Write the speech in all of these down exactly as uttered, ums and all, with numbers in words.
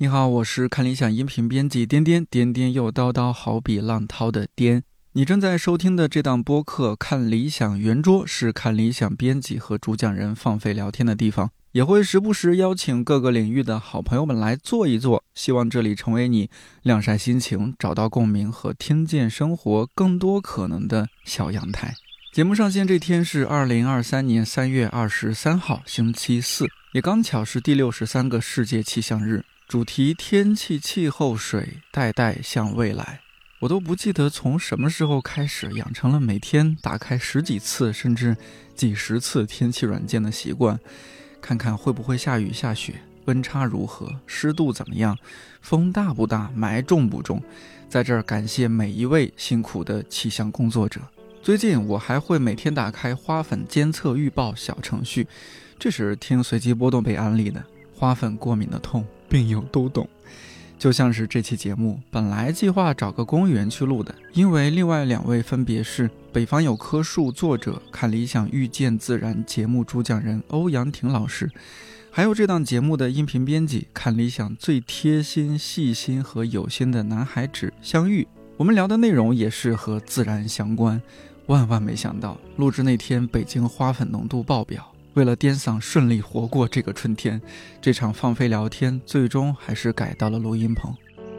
你好，我是看理想音频编辑颠颠，颠颠又叨叨，好比浪涛的颠。你正在收听的这档播客看理想圆桌，是看理想编辑和主讲人放飞聊天的地方，也会时不时邀请各个领域的好朋友们来坐一坐，希望这里成为你晾晒心情、找到共鸣和听见生活更多可能的小阳台。节目上线这天是二零二三年三月二十三号星期四，也刚巧是第六十三个世界气象日，主题天气、气候、水，代代向未来。我都不记得从什么时候开始养成了每天打开十几次甚至几十次天气软件的习惯，看看会不会下雨下雪，温差如何，湿度怎么样，风大不大，霾重不重。在这儿感谢每一位辛苦的气象工作者。最近我还会每天打开花粉监测预报小程序，这是听随机波动被安利的。花粉过敏的痛，病友都懂。就像是这期节目本来计划找个公园去录的，因为另外两位分别是北方有棵树作者、看理想遇见自然节目主讲人欧阳婷老师，还有这档节目的音频编辑，看理想最贴心、细心和有心的男孩子相遇。我们聊的内容也是和自然相关。万万没想到，录制那天北京花粉浓度爆表，为了颠嗓顺利活过这个春天，这场放飞聊天最终还是改到了录音棚。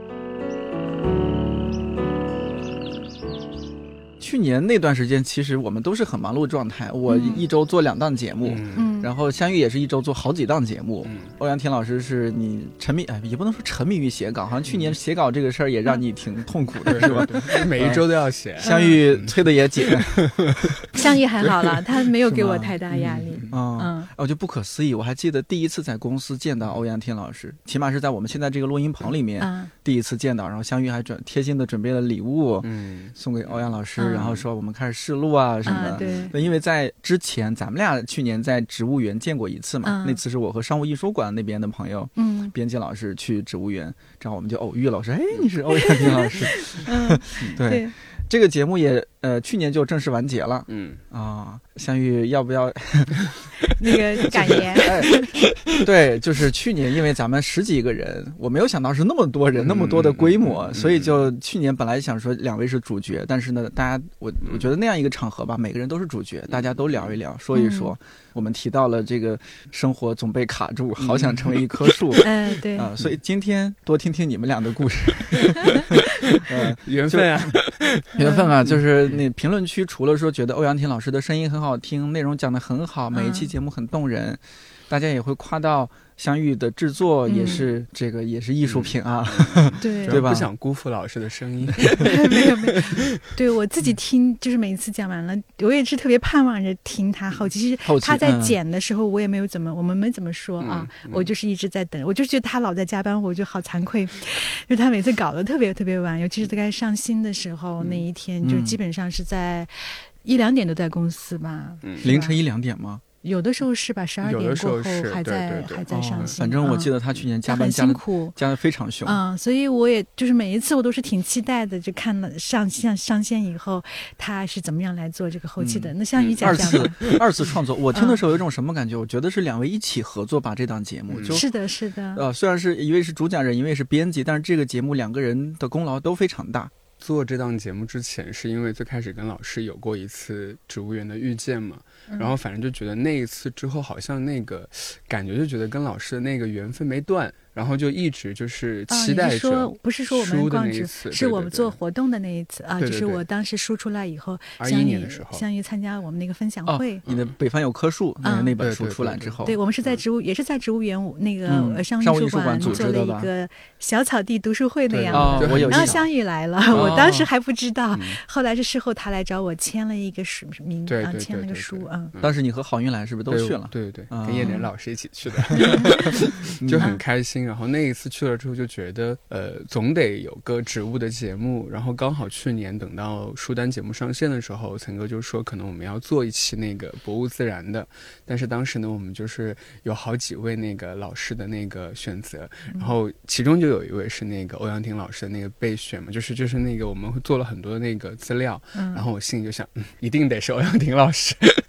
去年那段时间其实我们都是很忙碌状态，我一周做两档节目、嗯、然后相遇也是一周做好几档节目、嗯、欧阳婷老师是你沉迷，哎，也不能说沉迷于写稿，好像去年写稿这个事儿也让你挺痛苦的、嗯、是吧？ 每一周都要写、嗯、 相遇催的也紧、 嗯、相遇还好了，他没有给我太大压力。 嗯嗯，我就不可思议，我还记得第一次在公司见到欧阳婷老师，起码是在我们现在这个录音棚里面、嗯、第一次见到，然后相遇还准贴心的准备了礼物、嗯、送给欧阳老师、嗯、然后说我们开始试录啊什么的、 嗯、对， 因为在之前咱们俩去年在植物园见过一次嘛、嗯、那次是我和商务艺术馆那边的朋友嗯，编辑老师去植物园，这样我们就偶遇了，我说哎，你是欧阳婷老师嗯，对, 对这个节目也呃去年就正式完结了，嗯啊，相遇要不要那个感言、 哎？对，就是去年因为咱们十几个人，我没有想到是那么多人、嗯、那么多的规模、嗯、所以就去年本来想说两位是主角，但是呢，大家我我觉得那样一个场合吧，每个人都是主角，大家都聊一聊，说一说。嗯、我们提到了这个生活总被卡住，好想成为一棵树。 嗯、呃，对啊、 呃，所以今天多听听你们俩的故事。 呃，缘分啊。 缘分啊，就是那评论区除了说觉得欧阳婷老师的声音很好听，内容讲得很好，每一期节目很动人、嗯、大家也会夸到相遇的制作也是、嗯、这个也是艺术品啊、 嗯、对对吧？ 不想辜负老师的声音。 没有没有，对，我自己听就是每一次讲完了，我也是特别盼望着听他后期，其实他在剪的时候我也没有怎么、嗯、我们没怎么说啊、嗯嗯、我就是一直在等，我就觉得他老在加班，我就好惭愧，就他每次搞得特别特别晚，尤其是在上新的时候、嗯、那一天就基本上是在一两点都在公司吧、 嗯、凌晨一两点吗？ 有的时候是吧，十二点过后还在对对对还在上新、 哦。反正我记得他去年加班加的加的非常凶， 嗯，所以我也就是每一次我都是挺期待的，就看了上上上线以后他是怎么样来做这个后期的。嗯、那像于讲讲二次二次创作，我听的时候有一种什么感觉？嗯、我觉得是两位一起合作把这档节目，就、 嗯、是的，是的。 呃，虽然是一位是主讲人，一位是编辑，但是这个节目两个人的功劳都非常大。 做这档节目之前是因为最开始跟老师有过一次植物园的遇见嘛、嗯、然后反正就觉得那一次之后好像那个感觉就觉得跟老师的那个缘分没断，然后就一直就是期待着、 哦、不是说我们逛直是我们做活动的那一次啊，就是我当时输出来以后二一年的时候相遇参加我们那个分享会、 哦、你的北方有棵树、嗯、那本书出来之后， 对, 对, 对, 对, 对我们是在植物、嗯、也是在植物园那个商务艺术馆做了一个小草地读书会那样的、 哦、 然后相遇来了、哦、我当时还不知道、嗯、后来是事后他来找我签了一个书名， 对对对对对， 签了个书啊、 嗯。当时你和郝云来是不是都去了？ 对对对， 嗯、 跟叶莲老师一起去的，就很开心。然后那一次去了之后就觉得，呃，总得有个植物的节目。然后刚好去年等到书单节目上线的时候，岑哥就说可能我们要做一期那个博物自然的，但是当时呢，我们就是有好几位那个老师的那个选择，然后其中就有一位是那个欧阳婷老师的那个备选嘛，就是就是那个我们会做了很多的那个资料，嗯、然后我心里就想，嗯，一定得是欧阳婷老师。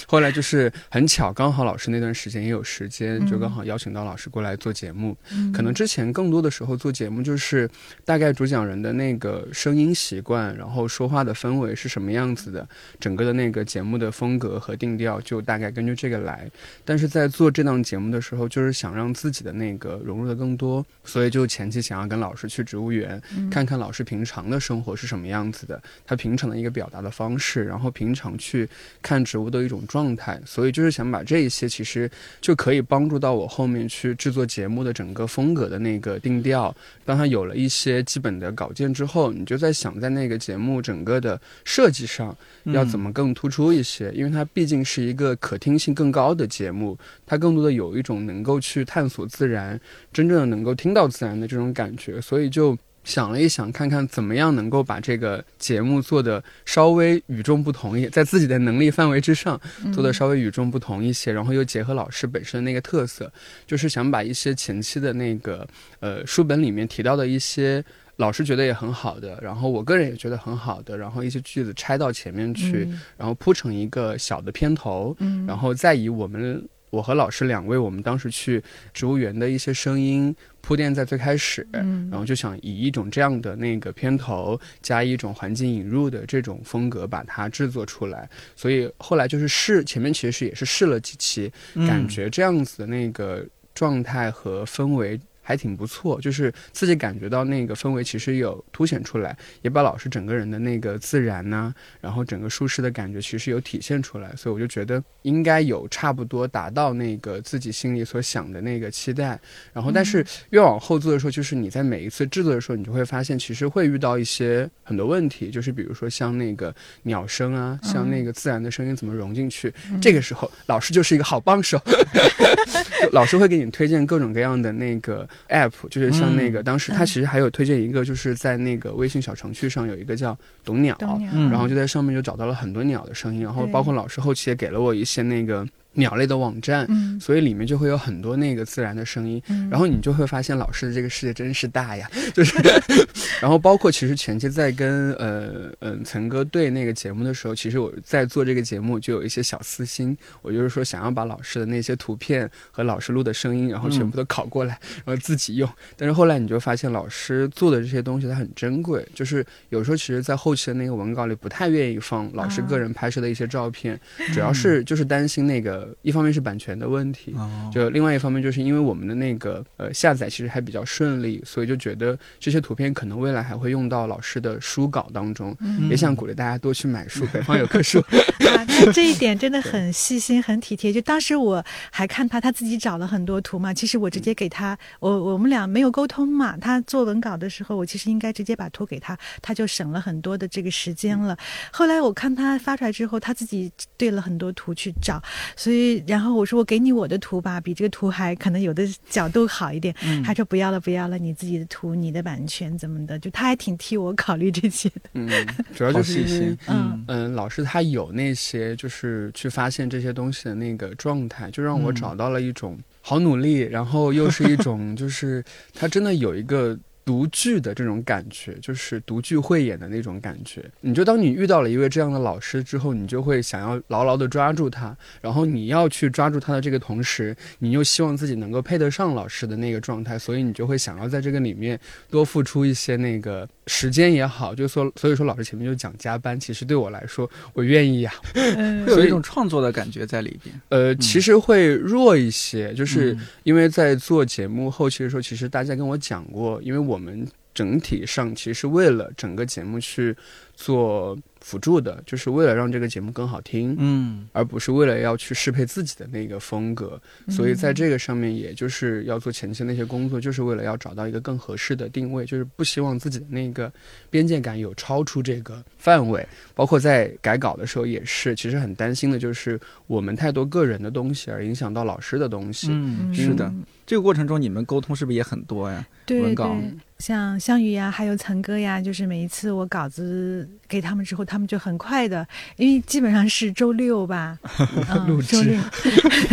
后来就是很巧，刚好老师那段时间也有时间，就刚好邀请到老师过来做节目、嗯、可能之前更多的时候做节目就是大概主讲人的那个声音习惯，然后说话的氛围是什么样子的，整个的那个节目的风格和定调就大概根据这个来。但是在做这档节目的时候，就是想让自己的那个融入的更多，所以就前期想要跟老师去植物园、嗯、看看老师平常的生活是什么样子的，他平常的一个表达的方式，然后平常去看植物的一种状态，所以就是想把这一些其实就可以帮助到我后面去制作节目的整个风格的那个定调。当它有了一些基本的稿件之后，你就在想在那个节目整个的设计上要怎么更突出一些、嗯、因为它毕竟是一个可听性更高的节目，它更多的有一种能够去探索自然，真正的能够听到自然的这种感觉，所以就想了一想，看看怎么样能够把这个节目做的稍微与众不同一些，在自己的能力范围之上做的稍微与众不同一些、嗯、然后又结合老师本身的那个特色，就是想把一些前期的那个呃书本里面提到的一些老师觉得也很好的，然后我个人也觉得很好的，然后一些句子拆到前面去、嗯、然后铺成一个小的片头、嗯、然后再以我们我和老师两位我们当时去植物园的一些声音铺垫在最开始、嗯、然后就想以一种这样的那个片头加一种环境引入的这种风格把它制作出来，所以后来就是试前面其实也是试了几期、嗯、感觉这样子的那个状态和氛围还挺不错，就是自己感觉到那个氛围其实有凸显出来，也把老师整个人的那个自然呐、啊，然后整个舒适的感觉其实有体现出来，所以我就觉得应该有差不多达到那个自己心里所想的那个期待。然后但是越往后做的时候，就是你在每一次制作的时候，你就会发现其实会遇到一些很多问题，就是比如说像那个鸟声啊，像那个自然的声音怎么融进去、嗯、这个时候老师就是一个好帮手老师会给你推荐各种各样的那个app， 就是像那个、嗯、当时他其实还有推荐一个，就是在那个微信小程序上有一个叫懂鸟，懂鸟然后就在上面就找到了很多鸟的声音，然后包括老师后期也给了我一些那个鸟类的网站、嗯、所以里面就会有很多那个自然的声音、嗯、然后你就会发现老师的这个世界真是大呀，就是然后包括其实前期在跟呃嗯岑哥对那个节目的时候，其实我在做这个节目就有一些小私心，我就是说想要把老师的那些图片和老师录的声音然后全部都拷过来、嗯、然后自己用，但是后来你就发现老师做的这些东西它很珍贵，就是有时候其实在后期的那个文稿里不太愿意放老师个人拍摄的一些照片、啊、主要是就是担心那个一方面是版权的问题、哦、就另外一方面就是因为我们的那个呃下载其实还比较顺利，所以就觉得这些图片可能未来还会用到老师的书稿当中、嗯、也想鼓励大家多去买书，北方有棵树啊，那这一点真的很细心很体贴，就当时我还看他他自己找了很多图嘛，其实我直接给他我我们俩没有沟通嘛，他做文稿的时候我其实应该直接把图给他，他就省了很多的这个时间了、嗯、后来我看他发出来之后他自己对了很多图去找，所以然后我说我给你我的图吧，比这个图还可能有的角度好一点、嗯、他说不要了不要了，你自己的图你的版权怎么的，就他还挺替我考虑这些的。 嗯，主要就是因为嗯嗯，老师他有那些就是去发现这些东西的那个状态，就让我找到了一种好努力、嗯、然后又是一种就是他真的有一个独具的这种感觉，就是独具慧眼的那种感觉，你就当你遇到了一位这样的老师之后，你就会想要牢牢的抓住他，然后你要去抓住他的这个同时，你又希望自己能够配得上老师的那个状态，所以你就会想要在这个里面多付出一些那个时间也好，就说所以说老师前面就讲加班，其实对我来说我愿意呀、啊嗯、会有一种创作的感觉在里边。 呃、嗯、其实会弱一些，就是因为在做节目后期的时候，其实大家跟我讲过，因为我我们整体上其实是为了整个节目去做辅助的，就是为了让这个节目更好听，嗯，而不是为了要去适配自己的那个风格、嗯、所以在这个上面也就是要做前期那些工作，就是为了要找到一个更合适的定位，就是不希望自己的那个边界感有超出这个范围，包括在改稿的时候也是，其实很担心的就是我们太多个人的东西而影响到老师的东西。 嗯，是的、嗯、这个过程中你们沟通是不是也很多呀？ 对文稿对，像香宇呀还有岑哥呀，就是每一次我稿子给他们之后，他们就很快的，因为基本上是周六吧、嗯、 录制周六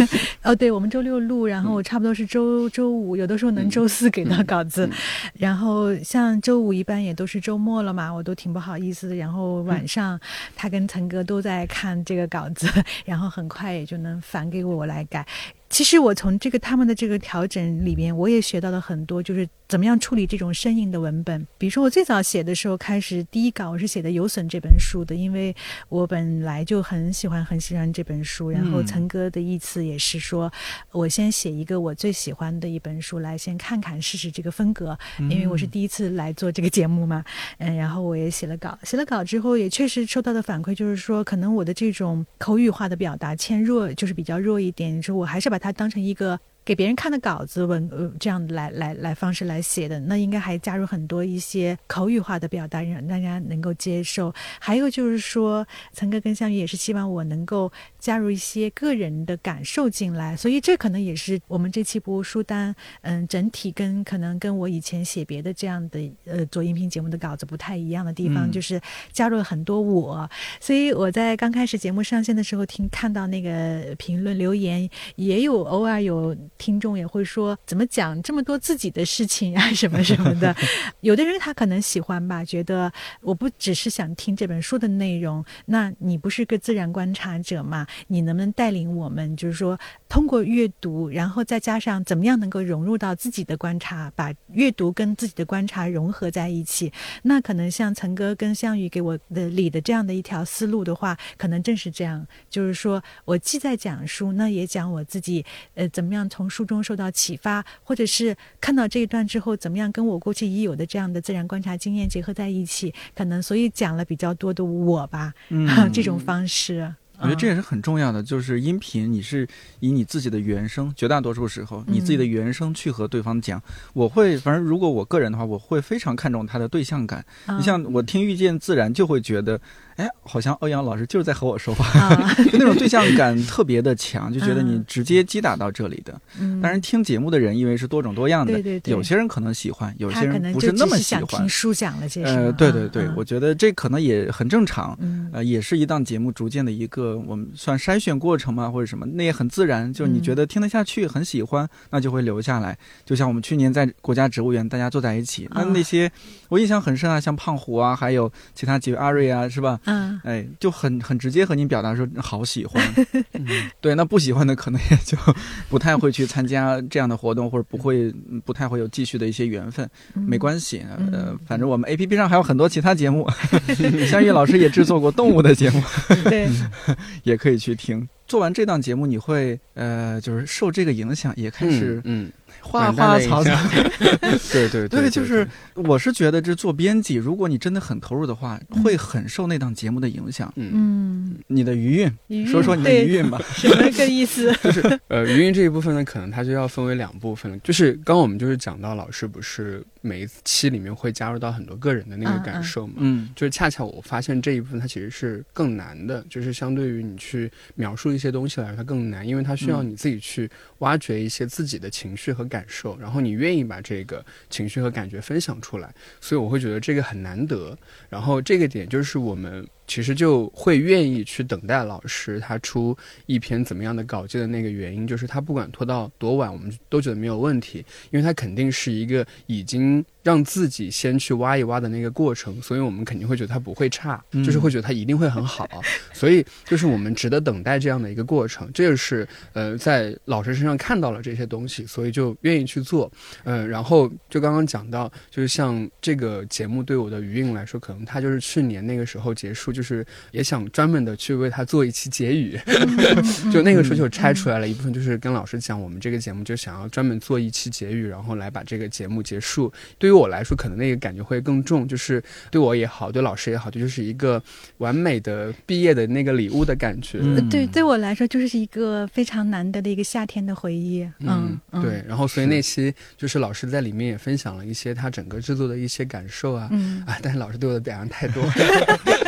哦，对，我们周六录，然后我差不多是周、嗯、周五，有的时候能周四给到稿子、嗯嗯、然后像周五一般也都是周末了嘛，我都挺不好意思的，然后晚上他跟腾哥都在看这个稿子，然后很快也就能返给我来改。其实我从这个他们的这个调整里面，我也学到了很多，就是怎么样处理这种生硬的文本。比如说我最早写的时候，开始第一稿我是写的《有损》这本书的，因为我本来就很喜欢很喜欢这本书，然后岑哥的意思也是说、嗯、我先写一个我最喜欢的一本书来先看看试试这个风格，因为我是第一次来做这个节目嘛，嗯，然后我也写了稿，写了稿之后也确实收到的反馈就是说，可能我的这种口语化的表达欠弱，就是比较弱一点，说我还是把它当成一个给别人看的稿子文呃这样来来来方式来写的，那应该还加入很多一些口语化的表达，让大家能够接受。还有就是说，岑哥跟香玉也是希望我能够加入一些个人的感受进来，所以这可能也是我们这期播书单嗯整体跟可能跟我以前写别的这样的呃做音频节目的稿子不太一样的地方，嗯、就是加入了很多我。所以我在刚开始节目上线的时候听看到那个评论留言，也有偶尔有听众也会说怎么讲这么多自己的事情啊什么什么的有的人他可能喜欢吧，觉得我不只是想听这本书的内容，那你不是个自然观察者嘛，你能不能带领我们就是说通过阅读，然后再加上怎么样能够融入到自己的观察，把阅读跟自己的观察融合在一起。那可能像岑哥跟香玉给我的理的这样的一条思路的话，可能正是这样，就是说我既在讲书，那也讲我自己呃怎么样从书中受到启发，或者是看到这一段之后怎么样跟我过去已有的这样的自然观察经验结合在一起，可能所以讲了比较多的我吧、嗯、这种方式。 我觉得这也是很重要的，就是音频你是以你自己的原声，绝大多数时候你自己的原声去和对方讲、嗯、我会反正如果我个人的话，我会非常看重他的对象感、嗯、你像我听遇见自然就会觉得哎，好像欧阳老师就是在和我说话、啊、就那种对象感特别的强，就觉得你直接击打到这里的、嗯、当然听节目的人因为是多种多样的， 对对对， 有些人可能喜欢，有些人不是那么喜欢， 他可能就只是想听书讲了这些、 呃、对对对、嗯、我觉得这可能也很正常、 嗯呃、也是一档节目逐渐的一个我们算筛选过程嘛，或者什么，那也很自然，就你觉得听得下去、嗯、很喜欢，那就会留下来。就像我们去年在国家植物园大家坐在一起、嗯、那那些我印象很深啊，像胖虎啊，还有其他几位阿瑞啊，是吧？ 嗯， 哎，就很很直接和你表达说好喜欢、嗯、对，那不喜欢的可能也就不太会去参加这样的活动，或者不会不太会有继续的一些缘分、嗯、没关系，呃，反正我们 A P P 上还有很多其他节目香玉老师也制作过动物的节目对也可以去听。做完这档节目你会呃就是受这个影响也开始嗯花花草草对对 对, 对, 对就是我是觉得这做编辑如果你真的很投入的话、嗯、会很受那档节目的影响。 嗯， 你的余韵说说你的余韵吧。 什么个意思？ 就是呃余韵这一部分呢，可能它就要分为两部分了。就是刚我们就是讲到老师不是每一期里面会加入到很多个人的那个感受嘛， 嗯， 就是恰恰我发现这一部分它其实是更难的，就是相对于你去描述一些东西来说它更难，因为它需要你自己去挖掘一些自己的情绪和感受、嗯、然后你愿意把这个情绪和感觉分享出来，所以我会觉得这个很难得。然后这个点就是我们其实就会愿意去等待老师他出一篇怎么样的稿件的那个原因，就是他不管拖到多晚我们都觉得没有问题，因为他肯定是一个已经让自己先去挖一挖的那个过程，所以我们肯定会觉得他不会差、嗯、就是会觉得他一定会很好所以就是我们值得等待这样的一个过程，这就是呃在老师身上看到了这些东西，所以就愿意去做。呃，然后就刚刚讲到就是像这个节目对我的余韵来说，可能它就是去年那个时候结束，就是也想专门的去为他做一期结语就那个时候就拆出来了一部分，就是跟老师讲我们这个节目就想要专门做一期结语，然后来把这个节目结束。对于我来说可能那个感觉会更重，就是对我也好对老师也好，这就是一个完美的毕业的那个礼物的感觉、 嗯、对，对我来说就是一个非常难得的一个夏天的回忆。 嗯，嗯对，然后所以那期就是老师在里面也分享了一些他整个制作的一些感受啊， 嗯啊，但是老师对我的表扬太多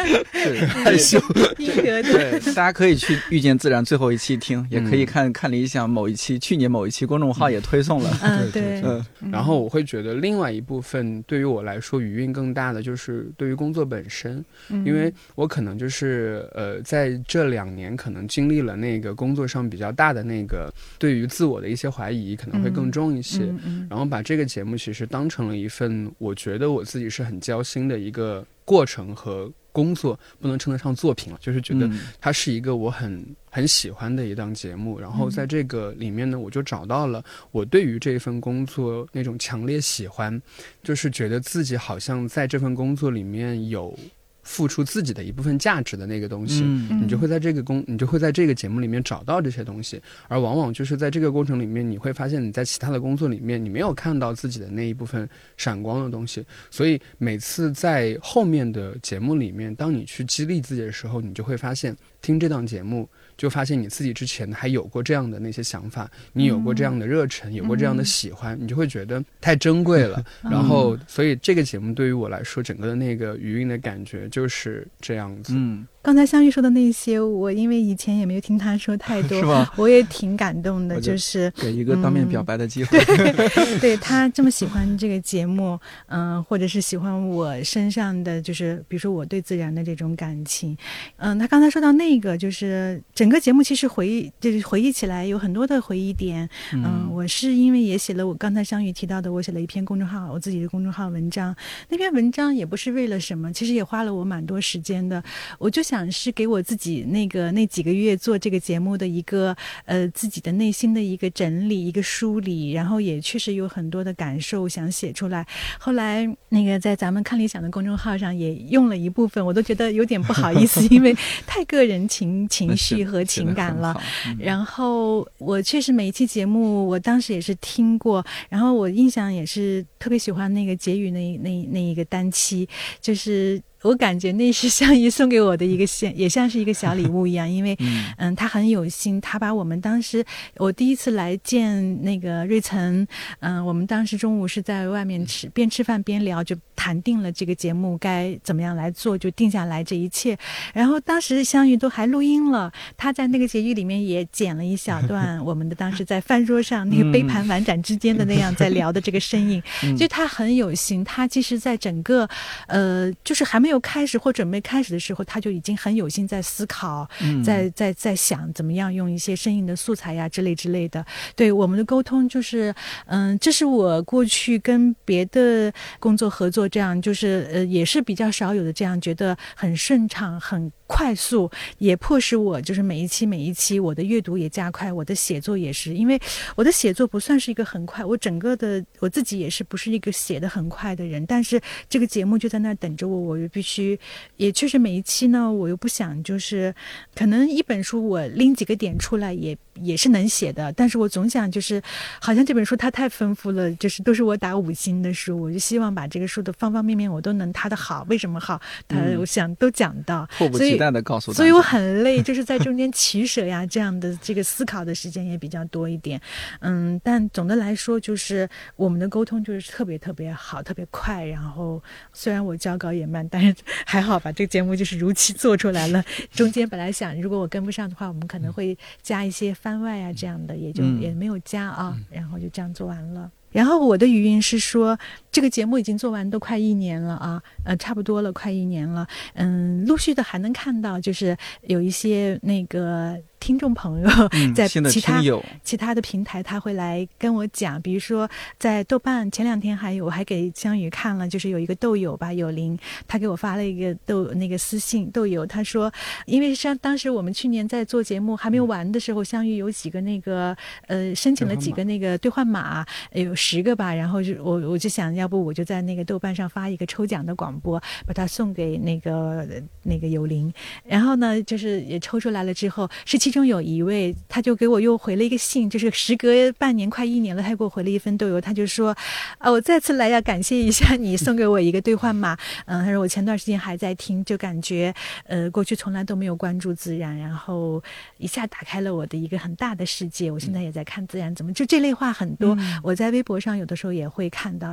是害羞。 对，大家可以去遇见自然最后一期听，也可以看看理想某一期，去年某一期公众号也推送了。 嗯，对。 嗯，然后我会觉得另外一部分对于我来说余韵更大的就是对于工作本身，因为我可能就是呃在这两年可能经历了那个工作上比较大的那个对于自我的一些怀疑可能会更重一些，嗯嗯嗯、然后把这个节目其实当成了一份我觉得我自己是很交心的一个过程和工作，不能称得上作品了，就是觉得它是一个我很很喜欢的一档节目，然后在这个里面呢，我就找到了我对于这份工作那种强烈喜欢，就是觉得自己好像在这份工作里面有付出自己的一部分价值的那个东西，嗯、你就会在这个工，你就会在这个节目里面找到这些东西，而往往就是在这个过程里面，你会发现你在其他的工作里面，你没有看到自己的那一部分闪光的东西，所以每次在后面的节目里面，当你去激励自己的时候，你就会发现，听这档节目，就发现你自己之前还有过这样的那些想法，你有过这样的热忱，有过这样的喜欢，你就会觉得太珍贵了。然后，所以这个节目对于我来说，整个的那个余韵的感觉就是这样子。 嗯， 刚才香玉说的那些，我因为以前也没有听他说太多， 是吧？ 我也挺感动的，就是给一个当面表白的机会。 嗯、对, 对他这么喜欢这个节目，嗯、呃，或者是喜欢我身上的，就是比如说我对自然的这种感情，嗯、呃，他刚才说到那个，就是整个节目其实回忆，就是回忆起来有很多的回忆点。嗯、呃，我是因为也写了我刚才香玉提到的，我写了一篇公众号，我自己的公众号文章，那篇文章也不是为了什么，其实也花了我蛮多时间的，我就想是给我自己那个那几个月做这个节目的一个呃自己的内心的一个整理，一个梳理，然后也确实有很多的感受想写出来。后来那个在咱们看理想的公众号上也用了一部分，我都觉得有点不好意思，因为太个人情情绪和情感了。嗯、然后我确实每一期节目，我当时也是听过，然后我印象也是特别喜欢那个结语那那那一个单期，就是我感觉那是香姨送给我的一个像，也像是一个小礼物一样，因为嗯，他很有心，他把我们当时我第一次来见那个瑞岑，嗯，我们当时中午是在外面吃，边吃饭边聊，就谈定了这个节目该怎么样来做，就定下来这一切。然后当时香玉都还录音了，他在那个结语里面也剪了一小段我们的当时在饭桌上那个杯盘碗盏之间的那样在聊的这个身影，嗯、就他很有心，他其实在整个呃就是还没有开始或准备开始的时候，他就已经很有心在思考，嗯、在在在想怎么样用一些声音的素材呀之类之类的。对我们的沟通就是，嗯，这是我过去跟别的工作合作这样，就是呃也是比较少有的这样，觉得很顺畅很快速，也迫使我就是每一期每一期我的阅读也加快，我的写作也是，因为我的写作不算是一个很快，我整个的我自己也是不是一个写得很快的人，但是这个节目就在那儿等着我，我就必须，也确实每一期呢，我又不想就是可能一本书我拎几个点出来也也是能写的，但是我总想就是好像这本书它太丰富了，就是都是我打五星的书，我就希望把这个书的方方面面我都能它的好为什么好，它、嗯、我想都讲到， 迫不及待的告诉大家， 所以我很累，就是在中间取舍呀这样的这个思考的时间也比较多一点。嗯，但总的来说就是我们的沟通就是特别特别好，特别快，然后虽然我交稿也慢，但是还好吧，这个节目就是如期做出来了。中间本来想如果我跟不上的话，我们可能会加一些番外啊这样的，也就也没有加啊，然后就这样做完了。然后我的语音是说，这个节目已经做完都快一年了啊，呃，差不多了，快一年了。嗯，陆续的还能看到，就是有一些那个听众朋友在其他、嗯、其他的平台，他会来跟我讲，比如说在豆瓣前两天还有，我还给香宇看了，就是有一个豆友吧，有林，他给我发了一个豆那个私信，豆友他说，因为像当时我们去年在做节目还没有完的时候，香宇有几个那个呃申请了几个那个兑换码，有十个吧，然后就我我就想要不我就在那个豆瓣上发一个抽奖的广播，把它送给那个那个有林，然后呢就是也抽出来了之后，是其中有一位他就给我又回了一个信，就是时隔半年快一年了，他给我回了一份豆邮，他就说啊，我再次来要感谢一下你送给我一个兑换码，嗯，他说我前段时间还在听，就感觉呃过去从来都没有关注自然，然后一下打开了我的一个很大的世界，我现在也在看自然怎么就这类话很多、嗯、我在微博上有的时候也会看到收到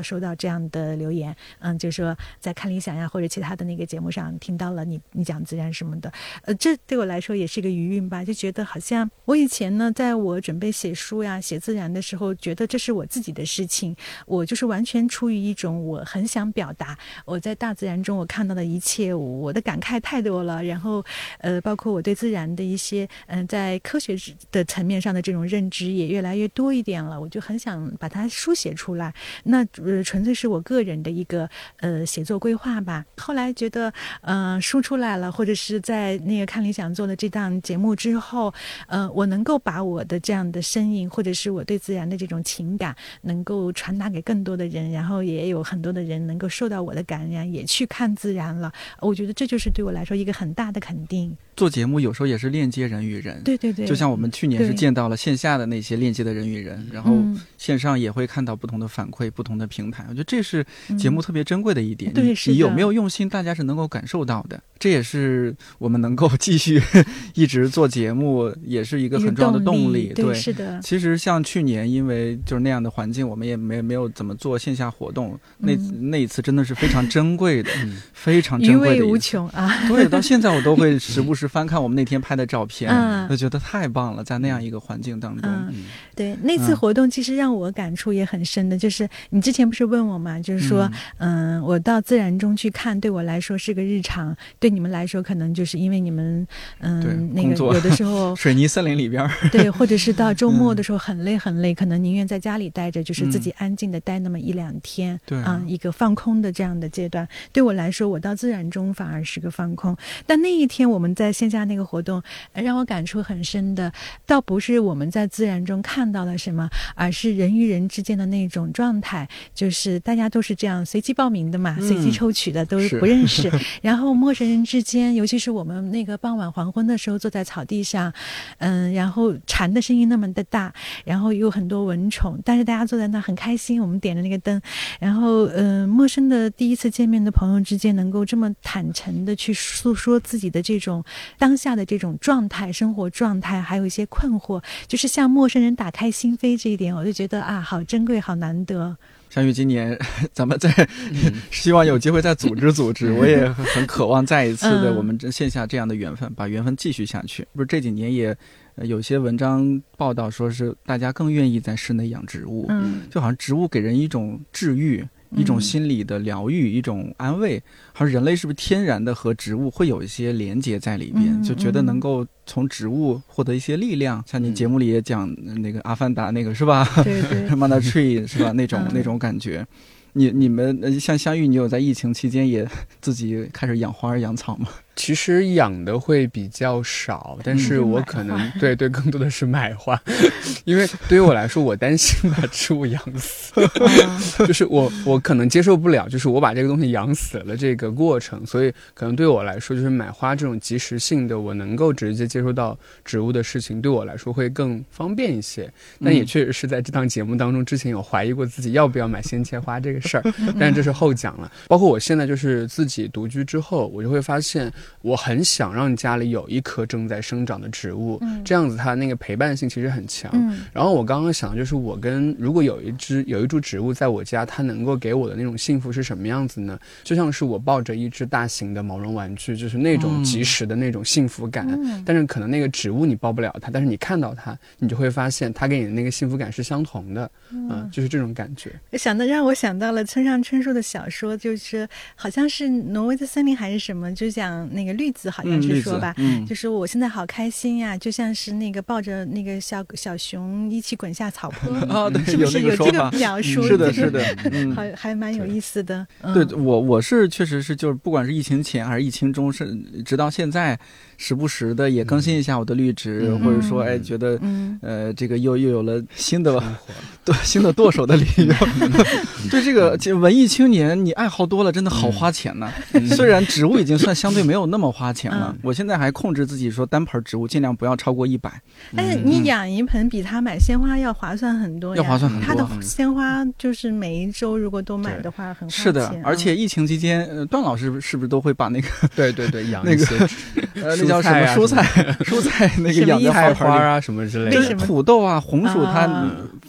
这样的留言，嗯，就是说在看理想呀或者其他的那个节目上听到了你你讲自然什么的，呃，这对我来说也是一个余韵吧，就觉得好像我以前呢，在我准备写书呀写自然的时候，觉得这是我自己的事情，我就是完全出于一种我很想表达我在大自然中我看到的一切，我的感慨太多了，然后呃，包括我对自然的一些嗯、呃，在科学的层面上的这种认知也越来越多一点了，我就很想把它书写出来，那呃纯粹是我个人的一个呃写作规划吧。后来觉得呃书出来了，或者是在那个看理想做了这档节目之后，呃，我能够把我的这样的声音，或者是我对自然的这种情感，能够传达给更多的人，然后也有很多的人能够受到我的感染，也去看自然了。我觉得这就是对我来说一个很大的肯定。 做节目有时候也是链接人与人， 对对对， 就像我们去年是见到了线下的那些链接的人与人，然后线上也会看到不同的反馈、不同的平台。我觉得这是节目特别珍贵的一点。 嗯、对， 你有没有用心，大家是能够感受到的。这也是我们能够继续一直做节目，也是一个很重要的动力。 对，是的。 其实像去年，因为就是那样的环境，我们也没没有怎么做线下活动。那、嗯、那一次真的是非常珍贵的，嗯、非常珍贵的， 余味无穷啊！ 对，到现在我都会时不时翻看我们那天拍的照片，嗯、就觉得太棒了，在那样一个环境当中。 嗯、对，那次活动其实让我感触也很深的，就是你之前不是问我嘛，就是说，嗯、呃，我到自然中去看，对我来说是个日常，对你们来说可能就是因为你们，嗯、呃，那个有的时候水泥森林里边， 对，或者是到周末的时候很累很累，嗯、可能宁愿在家里待着，就是自己安静的待那么一两天， 对、嗯， 啊，一个放空的这样的阶段。对我来说，我到自然中反而是个放空。但那一天我们在线下那个活动，让我感触很深的，倒不是我们在自然中看到了什么，而是人与人之间的那种状态，就是大家都是这样随机报名的嘛，嗯、随机抽取的，都不认识，然后陌生人之间，尤其是我们那个傍晚黄昏的时候坐在草地上，嗯，然后蝉的声音那么的大，然后有很多蚊虫，但是大家坐在那很开心，我们点着那个灯，然后嗯、呃，陌生的第一次见面的朋友之间能够这么坦诚的去诉说自己的这种当下的这种状态、生活状态，还有一些困惑，就是向陌生人打开心扉这一点，我就觉得啊，好珍贵，好难得。 相遇今年咱们在、嗯、希望有机会再组织组织，我也很渴望再一次的我们线下这样的缘分，嗯、把缘分继续下去。不是这几年也有些文章报道说是大家更愿意在室内养植物，嗯、就好像植物给人一种治愈，一种心理的疗愈，一种安慰，好像人类是不是天然的和植物会有一些连结在里边，嗯、就觉得能够从植物获得一些力量。像你节目里也讲那个阿凡达那个是吧？ 对对 Mother Tree 是吧？那种、嗯、那种感觉。你你们像相遇，你有在疫情期间也自己开始养花养草吗？ 其实养的会比较少，但是我可能、嗯、对对更多的是买花，因为对于我来说，我担心把植物养死，就是我我可能接受不了，就是我把这个东西养死了这个过程，所以可能对我来说，就是买花这种及时性的，我能够直接接触到植物的事情，对我来说会更方便一些。但也确实是在这档节目当中，之前有怀疑过自己要不要买鲜切花这个事儿，但是这是后讲了。包括我现在就是自己独居之后，我就会发现。我很想让家里有一棵正在生长的植物，嗯、这样子它那个陪伴性其实很强。嗯、然后我刚刚想的就是，我跟如果有一只有一株植物在我家，它能够给我的那种幸福是什么样子呢？就像是我抱着一只大型的毛绒玩具，就是那种即时的那种幸福感。嗯、但是可能那个植物你抱不了它，但是你看到它，你就会发现它给你的那个幸福感是相同的。嗯、呃，就是这种感觉。 想的让我想到了村上春树的小说，就是好像是挪威的森林还是什么，就讲那个绿子好像是说吧，嗯嗯、就是我现在好开心呀，就像是那个抱着那个小小熊一起滚下草坡， 哦，对， 是不是有这个描述？ 是的，是的， 嗯、还还蛮有意思的。 嗯、对我我是确实是，就是不管是疫情前还是疫情中，是直到现在，时不时的也更新一下我的绿植，嗯、或者说哎觉得、嗯、呃这个又又有了新的对新的剁手的理由。对这个文艺青年，你爱好多了，真的好花钱呢、啊。嗯、虽然植物已经算相对没有那么花钱了，嗯、我现在还控制自己说单盆植物尽量不要超过一百。 但是你养一盆比他买鲜花要划算很多呀， 要划算很多。 他的鲜花就是每一周如果都买的话很花钱。 是的，而且疫情期间，呃，段老师是不是都会把那个对对对养那个呃那叫什么蔬菜蔬菜那个养的菜花啊什么之类的， 就是土豆啊红薯它。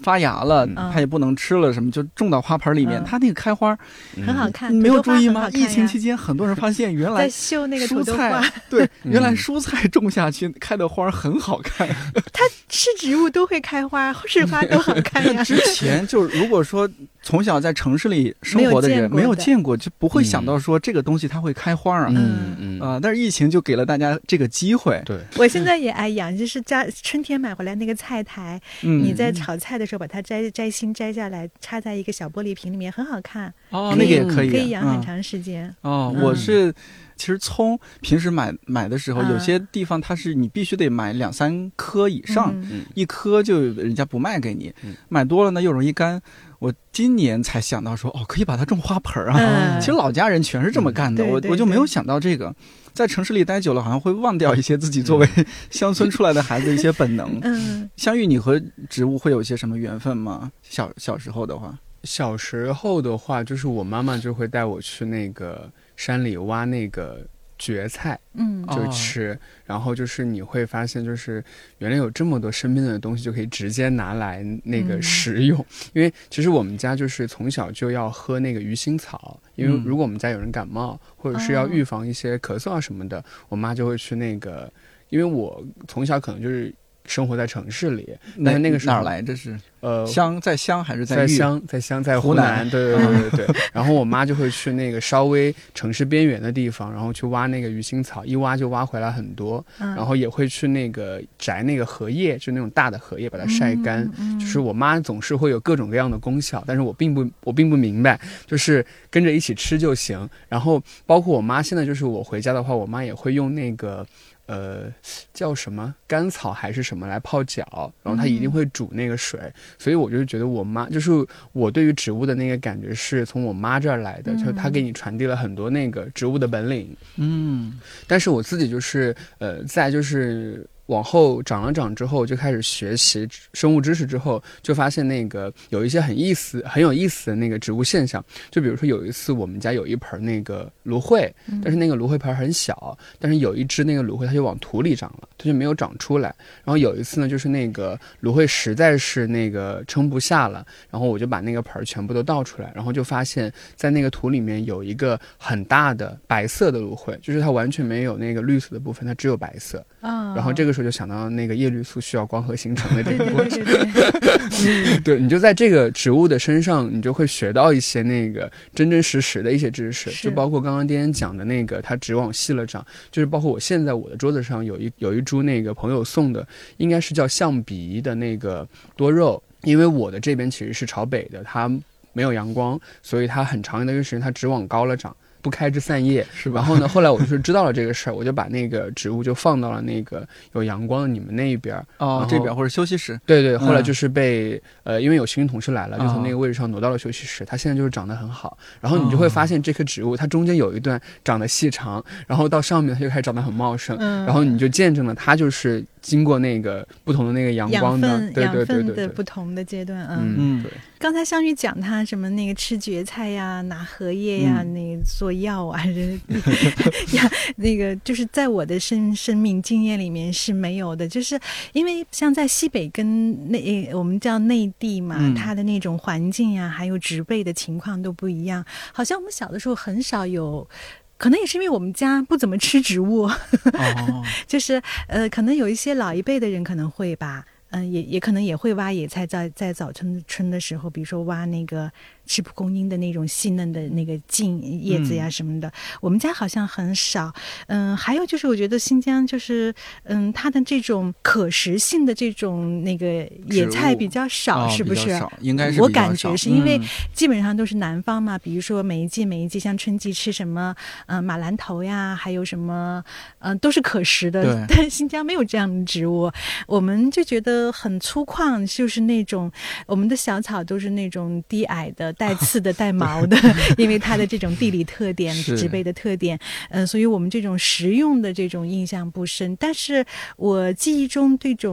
发芽了， 嗯、 它也不能吃了，什么就种到花盆里面，嗯、它那个开花、 嗯、很好看。 你没有注意吗？疫情期间，很多人发现原来在秀那个土豆花， 对，原来蔬菜种下去开的花很好看。 它是植物都会开花，是花都好看呀。 之前就如果说从小在城市里生活的人没有见过，就不会想到说这个东西它会开花啊。 嗯嗯啊、呃，但是疫情就给了大家这个机会。 对， 我现在也爱养，就是家春天买回来那个菜苔，嗯、你在炒菜的时候把它摘摘心摘下来，插在一个小玻璃瓶里面，很好看。 哦，那个也可以， 可以养很长时间。 嗯、哦，我是。其实葱平时买买的时候，有些地方它是你必须得买两三颗以上， 嗯、 一颗就人家不卖给你，嗯、买多了呢又容易干。我今年才想到说，哦，可以把它种花盆啊！ 嗯、 其实老家人全是这么干的， 嗯、 我我就没有想到这个。在城市里待久了，好像会忘掉一些自己作为乡村出来的孩子的一些本能。 嗯， 香玉，你和植物会有一些什么缘分吗？小小时候的话， 小时候的话，就是我妈妈就会带我去那个山里挖那个蕨菜， 嗯， 就吃、哦、然后就是你会发现就是原来有这么多身边的东西就可以直接拿来那个食用、嗯、因为其实我们家就是从小就要喝那个鱼腥草，因为如果我们家有人感冒、嗯、或者是要预防一些咳嗽啊什么的、哦、我妈就会去那个，因为我从小可能就是生活在城市里，但是那个时候哪儿来？这是呃， 湘在湘还是在在湘？在湘，在湖南。 湖南对对对对对。然后我妈就会去那个稍微城市边缘的地方，然后去挖那个鱼腥草，一挖就挖回来很多。嗯、然后也会去那个摘那个荷叶，就那种大的荷叶，把它晒干。 嗯嗯、 就是我妈总是会有各种各样的功效，但是我并不我并不明白，就是跟着一起吃就行。然后包括我妈现在就是我回家的话，我妈也会用那个。呃，叫什么甘草还是什么来泡脚，然后它一定会煮那个水、嗯、所以我就觉得我妈就是我对于植物的那个感觉是从我妈这儿来的、嗯、就是她给你传递了很多那个植物的本领。 嗯， 但是我自己就是呃在就是往后长了长之后，就开始学习生物知识之后，就发现那个有一些很意思很有意思的那个植物现象。就比如说有一次我们家有一盆那个芦荟，但是那个芦荟盆很小，但是有一只那个芦荟它就往土里长了，它就没有长出来。然后有一次呢，就是那个芦荟实在是那个撑不下了，然后我就把那个盆全部都倒出来，然后就发现在那个土里面有一个很大的白色的芦荟，就是它完全没有那个绿色的部分，它只有白色。 哦、 然后这个时候就想到那个叶绿素需要光合形成的这个过程。 对对对对对，你就在这个植物的身上，你就会学到一些那个真真实实的一些知识，就包括刚刚颠颠讲的那个，它只往细了长，就是包括我现在我的桌子上有一有一株那个朋友送的，应该是叫象鼻的那个多肉，因为我的这边其实是朝北的，它没有阳光，所以它很长一段时间它只往高了长。不开枝散叶， 是吧？ 然后呢，后来我就是知道了这个事儿，我就把那个植物就放到了那个有阳光的你们那一边哦，这边或者休息室。 对对，后来就是被、嗯、呃，因为有新同事来了，就从那个位置上挪到了休息室。 哦、 它现在就是长得很好，然后你就会发现这棵植物它中间有一段长得细长，然后到上面它就开始长得很茂盛， 嗯、 然后你就见证了它就是经过那个不同的那个阳光的， 养分对对对对养分的不同的阶段， 嗯嗯，对。 刚才香玉讲他什么那个吃蕨菜呀、拿荷叶呀、嗯、那个做药啊，呀，那个就是在我的生生命经验里面是没有的，就是因为像在西北跟内我们叫内地嘛、嗯，它的那种环境呀，还有植被的情况都不一样。好像我们小的时候很少有。可能也是因为我们家不怎么吃植物，哦、就是呃，可能有一些老一辈的人可能会吧，嗯、呃，也也可能也会挖野菜，在在早春春的时候，比如说挖那个吃蒲公英的那种细嫩的那个茎叶子呀什么的、嗯，我们家好像很少。嗯、呃，还有就是我觉得新疆就是嗯，它的这种可食性的这种那个野菜比较少，是不是？ 哦、应该是我感觉是因为基本上都是南方嘛，嗯、比如说每一季每一季，像春季吃什么，嗯、呃，马兰头呀，还有什么，嗯、呃，都是可食的。但是新疆没有这样的植物，我们就觉得很粗犷，就是那种我们的小草都是那种低矮的。带刺的带毛的因为它的这种地理特点植被的特点嗯、呃，所以我们这种食用的这种印象不深，但是我记忆中这种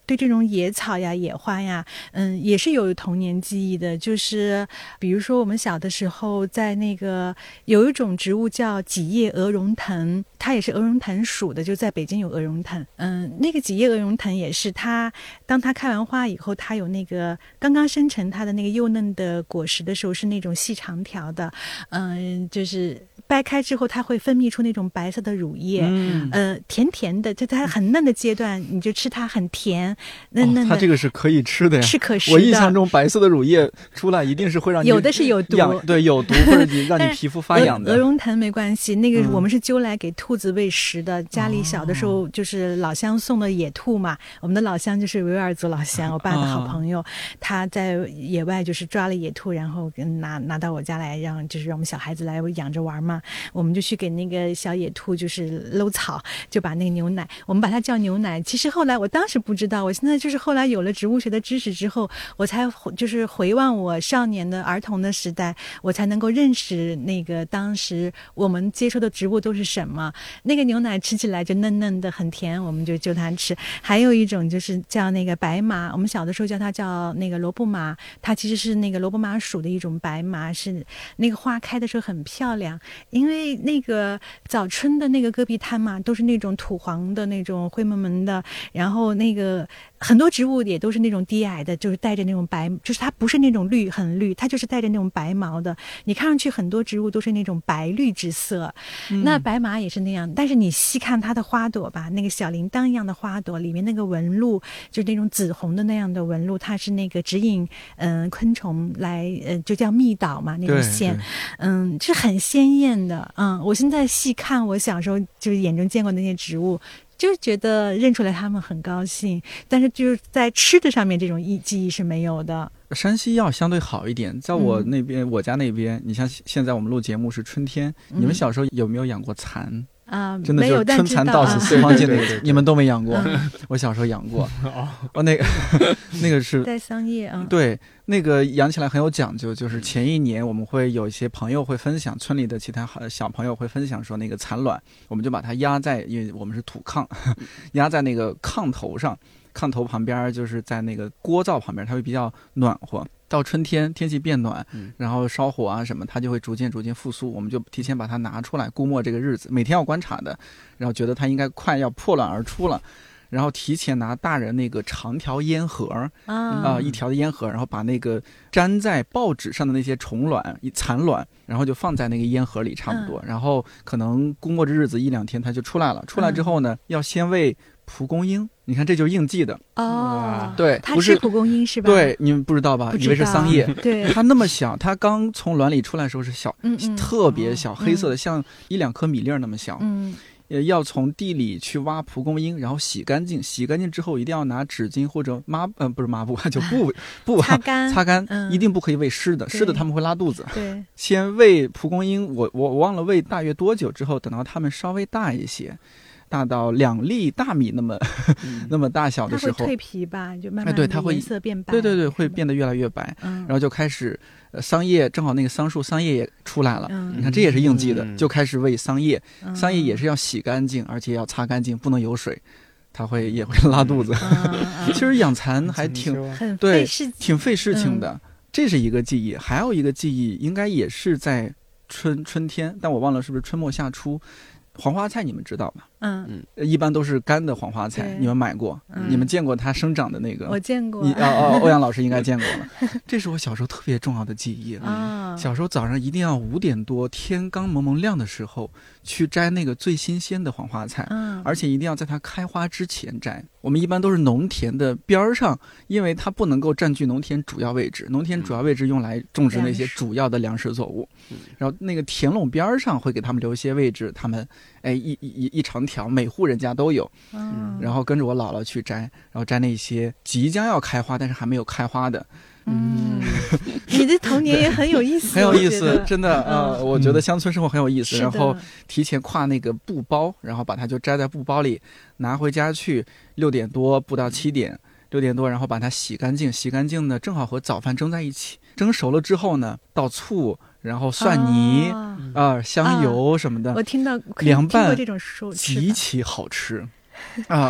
对这种野草呀、野花呀，嗯，也是有童年记忆的。就是比如说我们小的时候，在那个有一种植物叫几叶鹅绒藤，它也是鹅绒藤属的，就在北京有鹅绒藤。嗯，那个几叶鹅绒藤也是它，当它开完花以后，它有那个刚刚生成它的那个幼嫩的果实的时候，是那种细长条的，嗯，就是掰开之后，它会分泌出那种白色的乳液，嗯、呃，甜甜的，就它很嫩的阶段，你就吃它很甜，嫩嫩的。 哦、它这个是可以吃的呀， 是可食的。 我印象中白色的乳液出来一定是会让你有的是有毒， 对，有毒或者你让你皮肤发痒的。 鹅绒藤没关系，那个我们是揪来给兔子喂食的。嗯、家里小的时候就是老乡送的野兔嘛，哦、我们的老乡就是维吾尔族老乡，我爸的好朋友，哦、他在野外就是抓了野兔，然后拿拿到我家来，让就是让我们小孩子来养着玩嘛。我们就去给那个小野兔就是搂草，就把那个牛奶，我们把它叫牛奶。其实后来我当时不知道，我现在就是后来有了植物学的知识之后，我才就是回望我少年的儿童的时代，我才能够认识那个当时我们接触的植物都是什么。那个牛奶吃起来就嫩嫩的，很甜，我们就就它吃。还有一种就是叫那个白麻，我们小的时候叫它叫那个萝卜麻，它其实是那个萝卜麻属的一种白麻，是那个花开的时候很漂亮。因为那个早春的那个戈壁滩嘛，都是那种土黄的那种灰蒙蒙的，然后那个很多植物也都是那种低矮的，就是带着那种白，就是它不是那种绿很绿，它就是带着那种白毛的。你看上去很多植物都是那种白绿之色，嗯、那白麻也是那样。但是你细看它的花朵吧，那个小铃铛一样的花朵里面那个纹路，就是那种紫红的那样的纹路，它是那个指引嗯、呃、昆虫来呃就叫蜜导嘛那种线，嗯，是很鲜艳的。嗯，我现在细看我小时候就是眼中见过那些植物，就是觉得认出来他们很高兴，但是就是在吃的上面这种记忆是没有的。 山西要相对好一点，在我那边、嗯、我家那边，你像现在我们录节目是春天，嗯、你们小时候有没有养过蚕？ 啊、呃， 真的就是春蚕到死丝方尽的，你们都没养过。 嗯、 我小时候养过，哦，那个那个是带桑叶啊， 对，那个养起来很有讲究，就是前一年我们会有一些朋友会分享，村里的其他小朋友会分享说那个蚕卵，我们就把它压在，因为我们是土炕，压在那个炕头上，炕头旁边就是在那个锅灶旁边，它会比较暖和。到春天天气变暖，然后烧火啊什么，它就会逐渐逐渐复苏。我们就提前把它拿出来，估摸这个日子，每天要观察的，然后觉得它应该快要破卵而出了，然后提前拿大人那个长条烟盒啊、呃，一条的烟盒，然后把那个粘在报纸上的那些虫卵、蚕卵，然后就放在那个烟盒里，差不多。然后可能估摸着日子一两天它就出来了。出来之后呢，要先喂蒲公英，你看这就是应季的哦。 对， 它是蒲公英是吧？ 对，你们不知道吧？以为是桑叶。 对， 它那么小，它刚从卵里出来的时候是小， 嗯嗯特别小，黑色的，像一两颗米粒那么小。 嗯。 要从地里去挖蒲公英，然后洗干净，洗干净之后一定要拿纸巾或者抹呃不是抹布，就布布擦干， 擦干、 嗯， 一定不可以喂湿的，湿的他们会拉肚子。 对， 先喂蒲公英，我我我忘了喂大约多久之后，等到它们稍微大一些，大到两粒大米那么、嗯、那么大小的时候， 它会蜕皮吧，就慢慢哎对，它会颜色变白， 对对对，会变得越来越白， 嗯， 然后就开始。呃，桑叶正好那个桑树桑叶也出来了， 嗯、 你看这也是应季的，嗯、就开始喂桑叶， 嗯、 桑叶也是要洗干净，而且要擦干净，不能有水，它会也会拉肚子。 嗯、 其实养蚕还挺对，挺费事情的、嗯，这是一个记忆。还有一个记忆，应该也是在春春天，但我忘了是不是春末夏初。黄花菜你们知道吗？ 嗯， 一般都是干的黄花菜，你们买过、嗯？你们见过它生长的那个？ 我见过。 你哦哦，欧阳老师应该见过了。这是我小时候特别重要的记忆了。 啊、 小时候早上一定要五点多，天刚蒙蒙亮的时候去摘那个最新鲜的黄花菜， 嗯， 而且一定要在它开花之前摘。我们一般都是农田的边上，因为它不能够占据农田主要位置，农田主要位置用来种植那些主要的粮食作物。然后那个田垄边上会给他们留一些位置，他们哎一一一长条，每户人家都有。 嗯， 然后跟着我姥姥去摘，然后摘那些即将要开花但是还没有开花的。 嗯，你的童年也很有意思， 很有意思，真的啊、呃！我觉得乡村生活很有意思。 嗯、 然后提前挎那个布包，然后把它就摘在布包里，拿回家去。六点多布到七点，六点多，然后把它洗干净，洗干净呢，正好和早饭蒸在一起。蒸熟了之后呢，倒醋，然后蒜泥啊、哦呃、香油什么的。 啊、我听到凉拌过这种说， 极其好吃啊！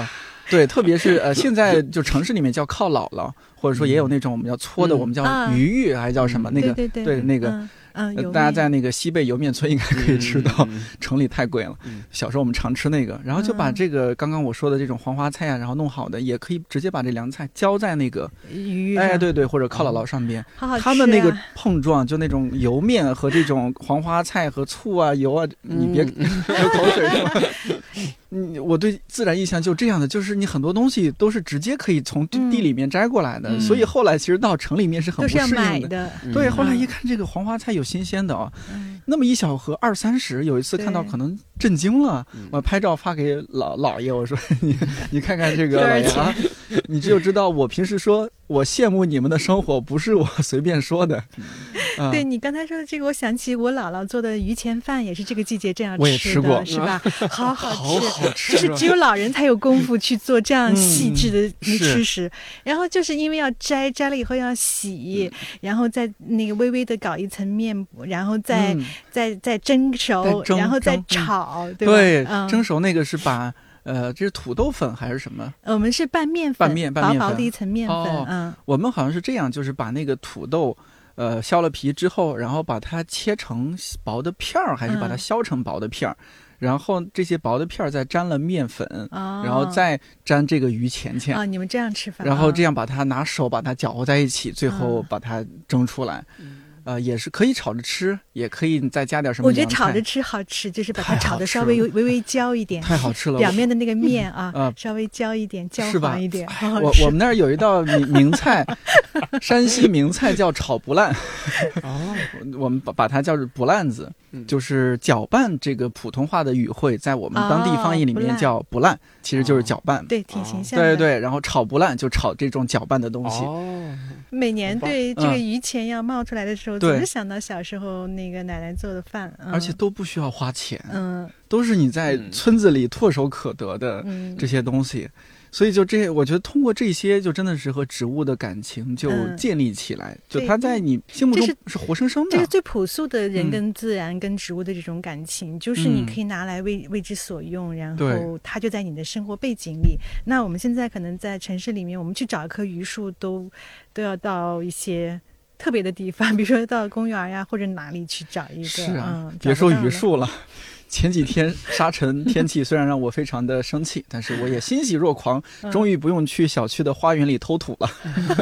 对，特别是呃，现在就城市里面叫靠姥姥，或者说也有那种我们叫搓的，嗯、我们叫鱼玉，还叫什么、嗯、那个？ 对对对, 对那个。 嗯嗯呃，大家在那个西贝莜面村应该可以吃到，嗯、城里太贵了、嗯。小时候我们常吃那个，然后就把这个、嗯、刚刚我说的这种黄花菜啊，然后弄好的，也可以直接把这凉菜浇在那个鱼， 哎，对对，或者靠姥姥上边， 好好吃啊、 他们那个碰撞，就那种油面和这种黄花菜和醋啊、油啊，你别流、嗯、口水是吧？嗯，我对自然印象就这样的，就是你很多东西都是直接可以从地里面摘过来的，嗯、所以后来其实到城里面是很不适应的。 都是要买的。 对，后来一看这个黄花菜有新鲜的啊、嗯，那么一小盒二三十，有一次看到可能震惊了，我拍照发给老老爷，我说你你看看这个老爷啊，你就知道我平时说我羡慕你们的生活，不是我随便说的。 嗯、对你刚才说的这个，我想起我姥姥做的鱼钱饭，也是这个季节这样吃的， 我也吃过， 是吧？好好吃， 好好吃， 就是只有老人才有功夫去做这样细致的吃食。嗯、然后就是因为要摘，摘了以后要洗，嗯、然后再那个微微的搞一层面，然后再、嗯、再再蒸熟，然后再炒， 嗯、 对吧？ 对、 嗯， 蒸熟那个是把。呃，这是土豆粉还是什么？ 我们是拌面粉， 拌面，拌面薄薄的一层面粉。 哦、 嗯， 我们好像是这样，就是把那个土豆，呃，削了皮之后，然后把它切成薄的片儿，还是把它削成薄的片儿，嗯、然后这些薄的片儿再沾了面粉，哦、然后再沾这个鱼钱钱。 啊、哦，你们这样吃法？ 然后这样把它拿手把它搅和在一起，最后把它蒸出来。嗯呃，也是可以炒着吃，也可以再加点什么。 我觉得炒着吃好吃，就是把它炒的稍微微微焦一点， 太好吃了。 表面的那个面啊， 嗯、 稍微焦一点，焦黄一点。好好我我们那儿有一道名名菜，山西名菜叫炒不烂。哦，我们把把它叫不烂子，就是搅拌。这个普通话的语汇，在我们当地方言里面叫不烂，哦、其实就是搅拌。哦、 对，挺形象的。 对对对，然后炒不烂就炒这种搅拌的东西。 哦， 每年对这个鱼钱要冒出来的时候，总是想到小时候那个奶奶做的饭， 嗯、而且都不需要花钱， 嗯， 都是你在村子里唾手可得的这些东西，嗯、所以就这，我觉得通过这些，就真的是和植物的感情就建立起来，嗯、就它在你心目中是活生生的。 这是最朴素的人跟自然、嗯、跟植物的这种感情，就是你可以拿来为、嗯、为之所用，然后它就在你的生活背景里。那我们现在可能在城市里面，我们去找一棵榆树都都要到一些特别的地方，比如说到公园呀，或者哪里去找一个。 是啊， 嗯、 别说榆树了。前几天沙尘天气虽然让我非常的生气，但是我也欣喜若狂，嗯、终于不用去小区的花园里偷土了。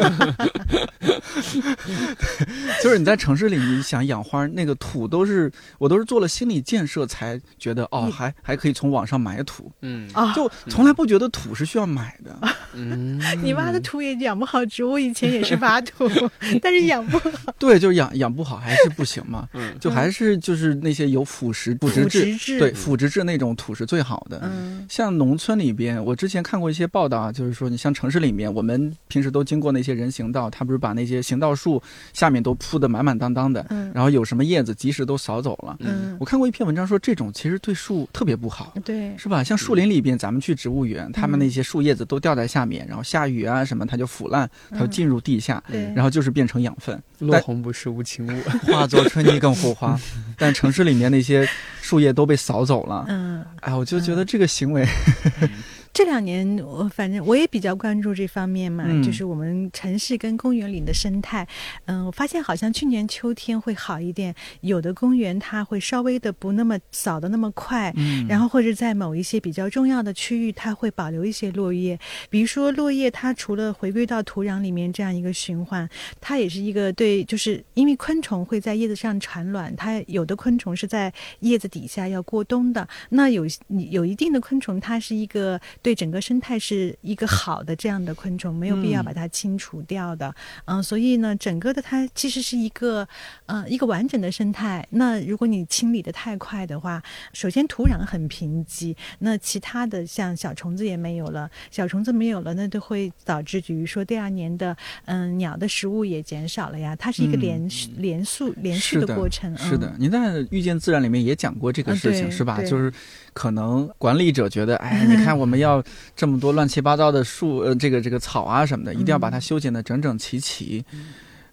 就是你在城市里，你想养花，那个土都是我都是做了心理建设才觉得哦，还还可以从网上买土。 嗯， 就从来不觉得土是需要买的。 嗯，你挖的土也养不好植物，我以前也是挖土，但是养不好。 对，就养养不好还是不行嘛。嗯，就还是就是那些有腐蚀腐殖质。对，腐殖质那种土是最好的。嗯，像农村里边，我之前看过一些报道啊，就是说你像城市里面，我们平时都经过那些人行道，他不是把那些行道树下面都铺得满满当当的，嗯，然后有什么叶子及时都扫走了。嗯，我看过一篇文章说这种其实对树特别不好， 对， 是吧？像树林里边，咱们去植物园，他们那些树叶子都掉在下面，然后下雨啊什么，它就腐烂，它就进入地下， 嗯、 然后就是变成养分。 落红不是无情物， 化作春泥更护花。但城市里面那些树叶都被扫走了。嗯，哎，我就觉得这个行为。 嗯这两年我反正我也比较关注这方面嘛，嗯、就是我们城市跟公园里的生态。嗯，我发现好像去年秋天会好一点，有的公园它会稍微的不那么扫的那么快，嗯，然后或者在某一些比较重要的区域，它会保留一些落叶。比如说落叶，它除了回归到土壤里面这样一个循环，它也是一个对，就是因为昆虫会在叶子上产卵，它有的昆虫是在叶子底下要过冬的，那有有一定的昆虫，它是一个。对整个生态是一个好的这样的昆虫，没有必要把它清除掉的。嗯，嗯所以呢，整个的它其实是一个呃一个完整的生态。那如果你清理的太快的话，首先土壤很贫瘠，那其他的像小虫子也没有了，小虫子没有了，那都会导致比如说第二年的嗯鸟的食物也减少了呀。它是一个连、嗯、连续连续的过程。 是的，是的您在遇见自然里面也讲过这个事情、嗯、是吧？就是可能管理者觉得，哎，你看我们要这么多乱七八糟的树，呃，这个这个草啊什么的，一定要把它修剪得整整齐齐。嗯、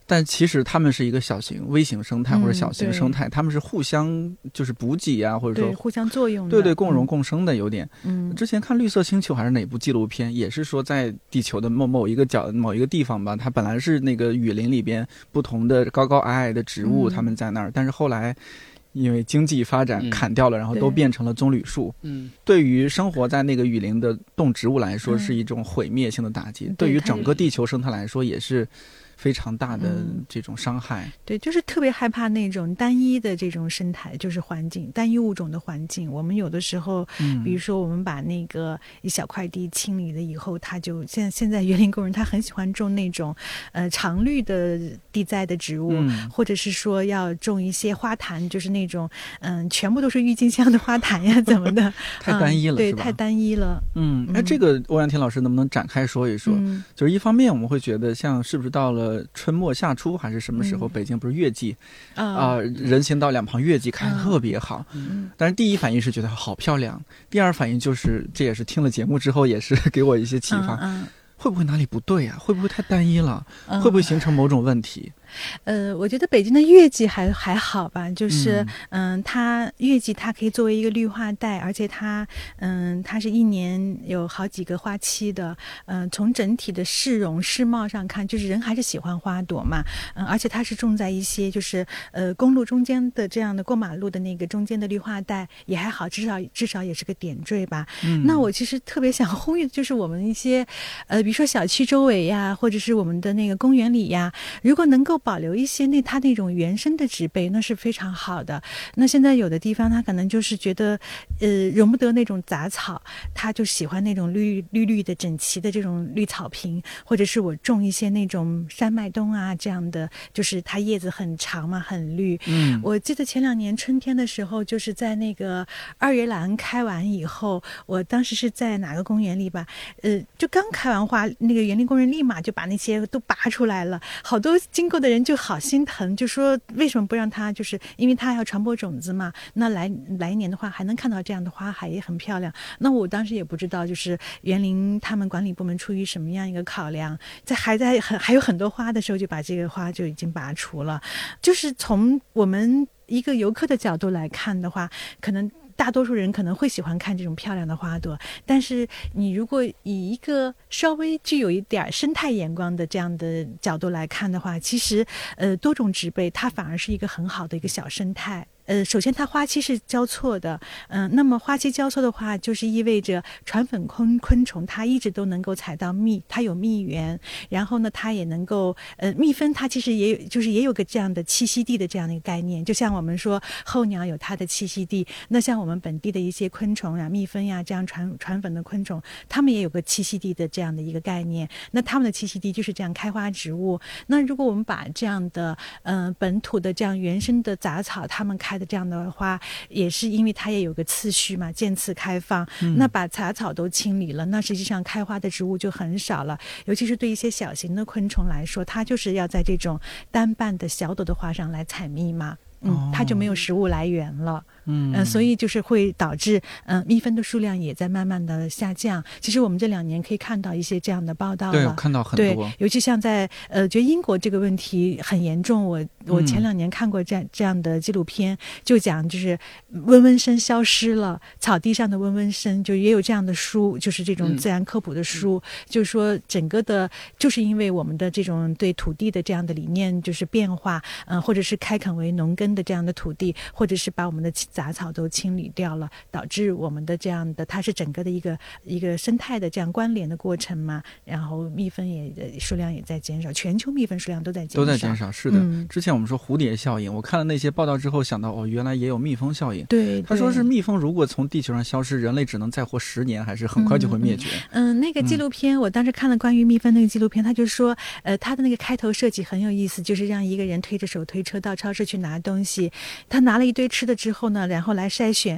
但其实他们是一个小型微型生态或者小型生态，他、嗯、们是互相就是补给啊，或者说互相作用的， 对对，共荣共生的有点。 嗯， 之前看绿色星球还是哪部纪录片，也是说在地球的某某一个角某一个地方吧，它本来是那个雨林里边不同的高高矮矮的植物，他、嗯、们在那儿，但是后来因为经济发展砍掉了、嗯、然后都变成了棕榈树。 嗯， 对于生活在那个雨林的动植物来说是一种毁灭性的打击、嗯、对于整个地球生态来说也是非常大的这种伤害、嗯、 对，就是特别害怕那种单一的这种生态，就是环境单一物种的环境。我们有的时候、嗯、比如说我们把那个一小块地清理了以后，他就现在现在园林工人他很喜欢种那种呃常绿的地栽的植物、嗯、或者是说要种一些花坛，就是那种嗯全部都是郁金香的花坛呀怎么的太单一了、嗯、 对， 是吧？ 太单一了。 嗯，那这个欧阳婷老师能不能展开说一说、嗯、就是一方面我们会觉得像是不是到了春末夏初还是什么时候、嗯、北京不是月季啊、呃，人行道两旁月季开得特别好、嗯、但是第一反应是觉得好漂亮，第二反应就是这也是听了节目之后也是给我一些启发、嗯嗯、会不会哪里不对啊？会不会太单一了、嗯、会不会形成某种问题？ 呃，我觉得北京的月季还还好吧，就是嗯、呃，它月季它可以作为一个绿化带，而且它嗯、呃，它是一年有好几个花期的，嗯、呃，从整体的市容市貌上看，就是人还是喜欢花朵嘛，嗯、呃，而且它是种在一些就是呃公路中间的这样的过马路的那个中间的绿化带也还好，至少至少也是个点缀吧。嗯，那我其实特别想呼吁的就是我们一些呃，比如说小区周围呀，或者是我们的那个公园里呀，如果能够保留一些那它那种原生的植被，那是非常好的。那现在有的地方它可能就是觉得呃容不得那种杂草，他就喜欢那种绿绿绿的整齐的这种绿草坪，或者是我种一些那种山脉冬啊这样的，就是它叶子很长嘛，很绿。嗯，我记得前两年春天的时候，就是在那个二月兰开完以后，我当时是在哪个公园里吧，呃就刚开完花，那个园林工人立马就把那些都拔出来了，好多经过的人就好心疼，就说为什么不让它，就是因为它要传播种子嘛，那来来年的话还能看到这样的花海，也很漂亮。那我当时也不知道，就是园林他们管理部门出于什么样一个考量，在还在很还有很多花的时候就把这个花就已经拔除了。就是从我们一个游客的角度来看的话，可能大多数人可能会喜欢看这种漂亮的花朵，但是你如果以一个稍微具有一点生态眼光的这样的角度来看的话，其实呃多种植被它反而是一个很好的一个小生态。呃，首先它花期是交错的，嗯、呃，那么花期交错的话，就是意味着传粉昆昆虫它一直都能够采到蜜，它有蜜源，然后呢，它也能够，呃，蜜蜂它其实也有，就是也有个这样的栖息地的这样的一个概念，就像我们说候鸟有它的栖息地，那像我们本地的一些昆虫啊，蜜蜂呀、啊、这样传传粉的昆虫，它们也有个栖息地的这样的一个概念，那它们的栖息地就是这样开花植物。那如果我们把这样的，嗯、呃，本土的这样原生的杂草，它们开的这样的花，也是因为它也有个次序嘛，渐次开放、嗯、那把杂草都清理了，那实际上开花的植物就很少了，尤其是对一些小型的昆虫来说，它就是要在这种单瓣的小朵的花上来采蜜嘛，嗯，它就没有食物来源了。嗯、呃，所以就是会导致嗯、呃、蜜蜂的数量也在慢慢的下降。其实我们这两年可以看到一些这样的报道了， 对，我看到很多。 对，尤其像在呃，觉得英国这个问题很严重。我我前两年看过这样、嗯、这样的纪录片，就讲就是温温参消失了，草地上的温温参，就也有这样的书，就是这种自然科普的书，嗯、就是说整个的，就是因为我们的这种对土地的这样的理念就是变化，嗯、呃，或者是开垦为农耕的这样的土地，或者是把我们的杂草都清理掉了，导致我们的这样的，它是整个的一个一个生态的这样关联的过程嘛。然后蜜蜂也数量也在减少，全球蜜蜂数量都在减少， 都在减少。是的、嗯，之前我们说蝴蝶效应，我看了那些报道之后想到，哦，原来也有蜜蜂效应。 对， 他说是蜜蜂如果从地球上消失，人类只能再活十年，还是很快就会灭绝。 嗯，嗯那个纪录片、嗯、我当时看了关于蜜蜂那个纪录片，他就说，呃，他的那个开头设计很有意思，就是让一个人推着手推车到超市去拿东西，他拿了一堆吃的之后呢，然后来筛选。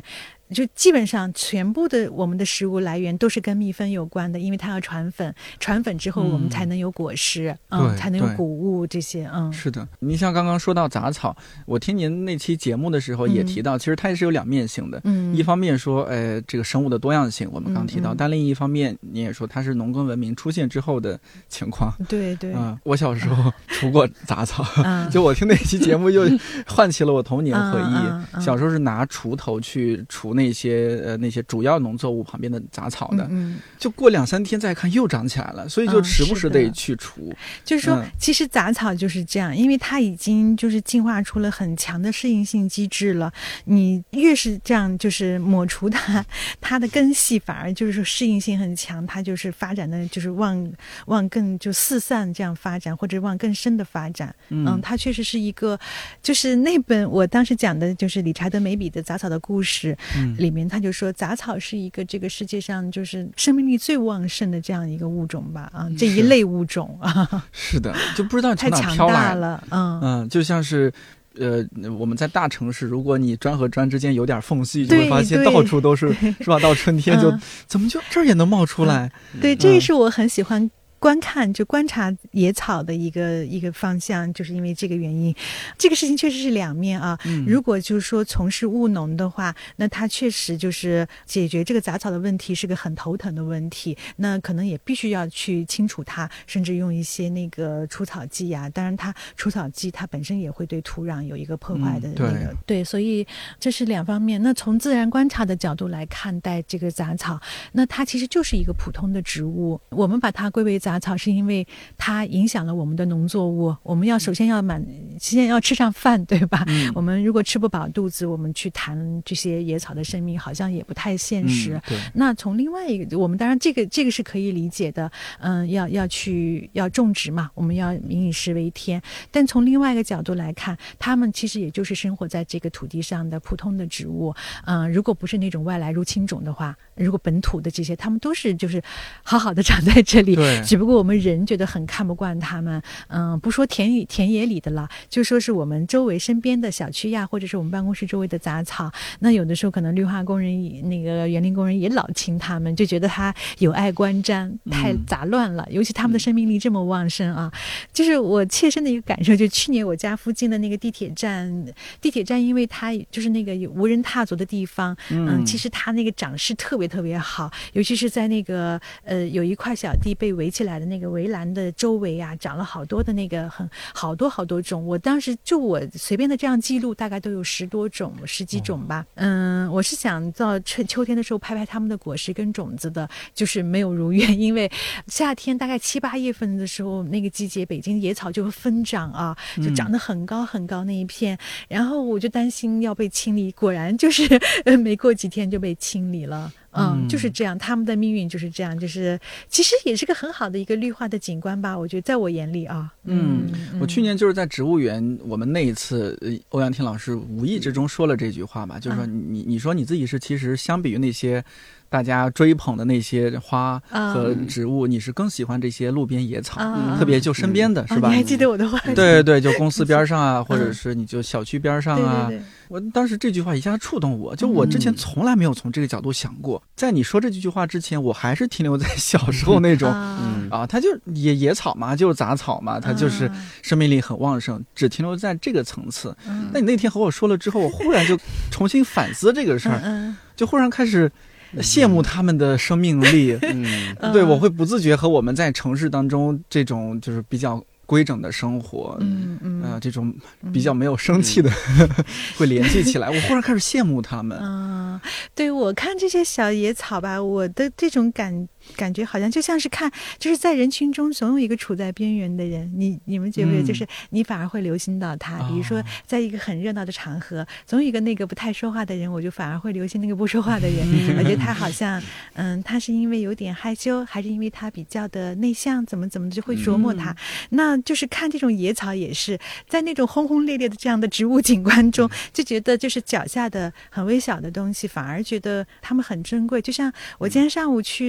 就基本上全部的我们的食物来源都是跟蜜蜂有关的，因为它要传粉，传粉之后我们才能有果实，嗯，嗯才能有谷物这些，嗯， 是的。你像刚刚说到杂草，我听您那期节目的时候也提到，嗯、其实它也是有两面性的，嗯，一方面说，呃，这个生物的多样性，我们刚提到，嗯嗯、但另一方面你也说它是农耕文明出现之后的情况， 对对， 嗯、呃，我小时候除过杂草，嗯、就我听那期节目又唤起了我童年回忆，嗯嗯嗯、小时候是拿锄头去除那些呃那些主要农作物旁边的杂草的，嗯，就过两三天再看又长起来了，所以就时不时得去除。嗯、 是就是说、嗯，其实杂草就是这样，因为它已经就是进化出了很强的适应性机制了。你越是这样，就是抹除它，它的根系反而就是说适应性很强，它就是发展的就是往往更就四散这样发展，或者往更深的发展。嗯，嗯它确实是一个，就是那本我当时讲的就是理查德梅比的杂草的故事。嗯、里面他就说杂草是一个这个世界上就是生命力最旺盛的这样一个物种吧，啊，这一类物种啊， 是的，就不知道从哪飘来了，嗯嗯，就像是呃我们在大城市，如果你砖和砖之间有点缝隙，就会发现到处都是，是吧？到春天就、嗯、怎么就这儿也能冒出来？ 嗯、对，这也是我很喜欢观看就观察野草的一个一个方向，就是因为这个原因。这个事情确实是两面啊、嗯、如果就是说从事务农的话，那它确实就是解决这个杂草的问题是个很头疼的问题，那可能也必须要去清除它，甚至用一些那个除草剂啊，当然它除草剂它本身也会对土壤有一个破坏的那个、嗯、对, 对，所以这是两方面。那从自然观察的角度来看待这个杂草，那它其实就是一个普通的植物，我们把它归为杂草是因为它影响了我们的农作物，我们要首先要满现在要吃上饭，对吧、嗯、我们如果吃不饱肚子，我们去谈这些野草的生命好像也不太现实、嗯、对。那从另外一个，我们当然这个这个是可以理解的，嗯，要要去要种植嘛，我们要民以食为天，但从另外一个角度来看，它们其实也就是生活在这个土地上的普通的植物，嗯，如果不是那种外来入侵种的话，如果本土的这些它们都是就是好好的长在这里，对，只不过我们人觉得很看不惯它们，嗯，不说田野田野里的了，就说是我们周围身边的小区呀，或者是我们办公室周围的杂草，那有的时候可能绿化工人那个园林工人也老亲他们，就觉得它有碍观瞻，太杂乱了、嗯、尤其他们的生命力这么旺盛啊、嗯、就是我切身的一个感受，就去年我家附近的那个地铁站地铁站因为它就是那个有无人踏足的地方， 嗯, 嗯，其实它那个长势特别特别好，尤其是在那个呃有一块小地被围起来的那个围栏的周围啊，长了好多的那个很好多好多种，我当时就我随便的这样记录大概都有十多种十几种吧。嗯，我是想到秋天的时候拍拍它们的果实跟种子的，就是没有如愿，因为夏天大概七八月份的时候那个季节北京野草就会疯长啊，就长得很高很高那一片、嗯、然后我就担心要被清理，果然就是没过几天就被清理了。嗯，就是这样，他们的命运就是这样，就是其实也是个很好的一个绿化的景观吧，我觉得在我眼里啊。 嗯，嗯我去年就是在植物园，我们那一次欧阳婷老师无意之中说了这句话嘛，就是说你你说你自己是其实相比于那些大家追捧的那些花和植物、嗯、你是更喜欢这些路边野草、嗯、特别就身边的、嗯、是吧、 哦、你还记得我的话？ 对对，就公司边上啊、嗯、或者是你就小区边上啊、 对对对， 我当时这句话一下触动我，就我之前从来没有从这个角度想过、嗯、在你说这句话之前我还是停留在小时候那种、嗯、啊，它就野野草嘛，就是杂草嘛，它就是生命力很旺盛、嗯、只停留在这个层次、嗯、那你那天和我说了之后，我忽然就重新反思这个事儿、嗯嗯、就忽然开始羡慕他们的生命力、嗯、对，我会不自觉和我们在城市当中这种就是比较规整的生活，嗯嗯，呃，这种比较没有生气的、嗯、会联系起来，我忽然开始羡慕他们。 嗯，对，我看这些小野草吧，我的这种感感觉好像就像是看，就是在人群中总有一个处在边缘的人，你你们觉不觉得？就是你反而会留心到他、嗯，比如说在一个很热闹的场合，哦、总有一个那个不太说话的人，我就反而会留心那个不说话的人。我觉得他好像，嗯，他是因为有点害羞，还是因为他比较的内向，怎么怎么就会琢磨他。嗯、那就是看这种野草也是在那种轰轰烈烈的这样的植物景观中，就觉得就是脚下的很微小的东西，反而觉得它们很珍贵。就像我今天上午去那个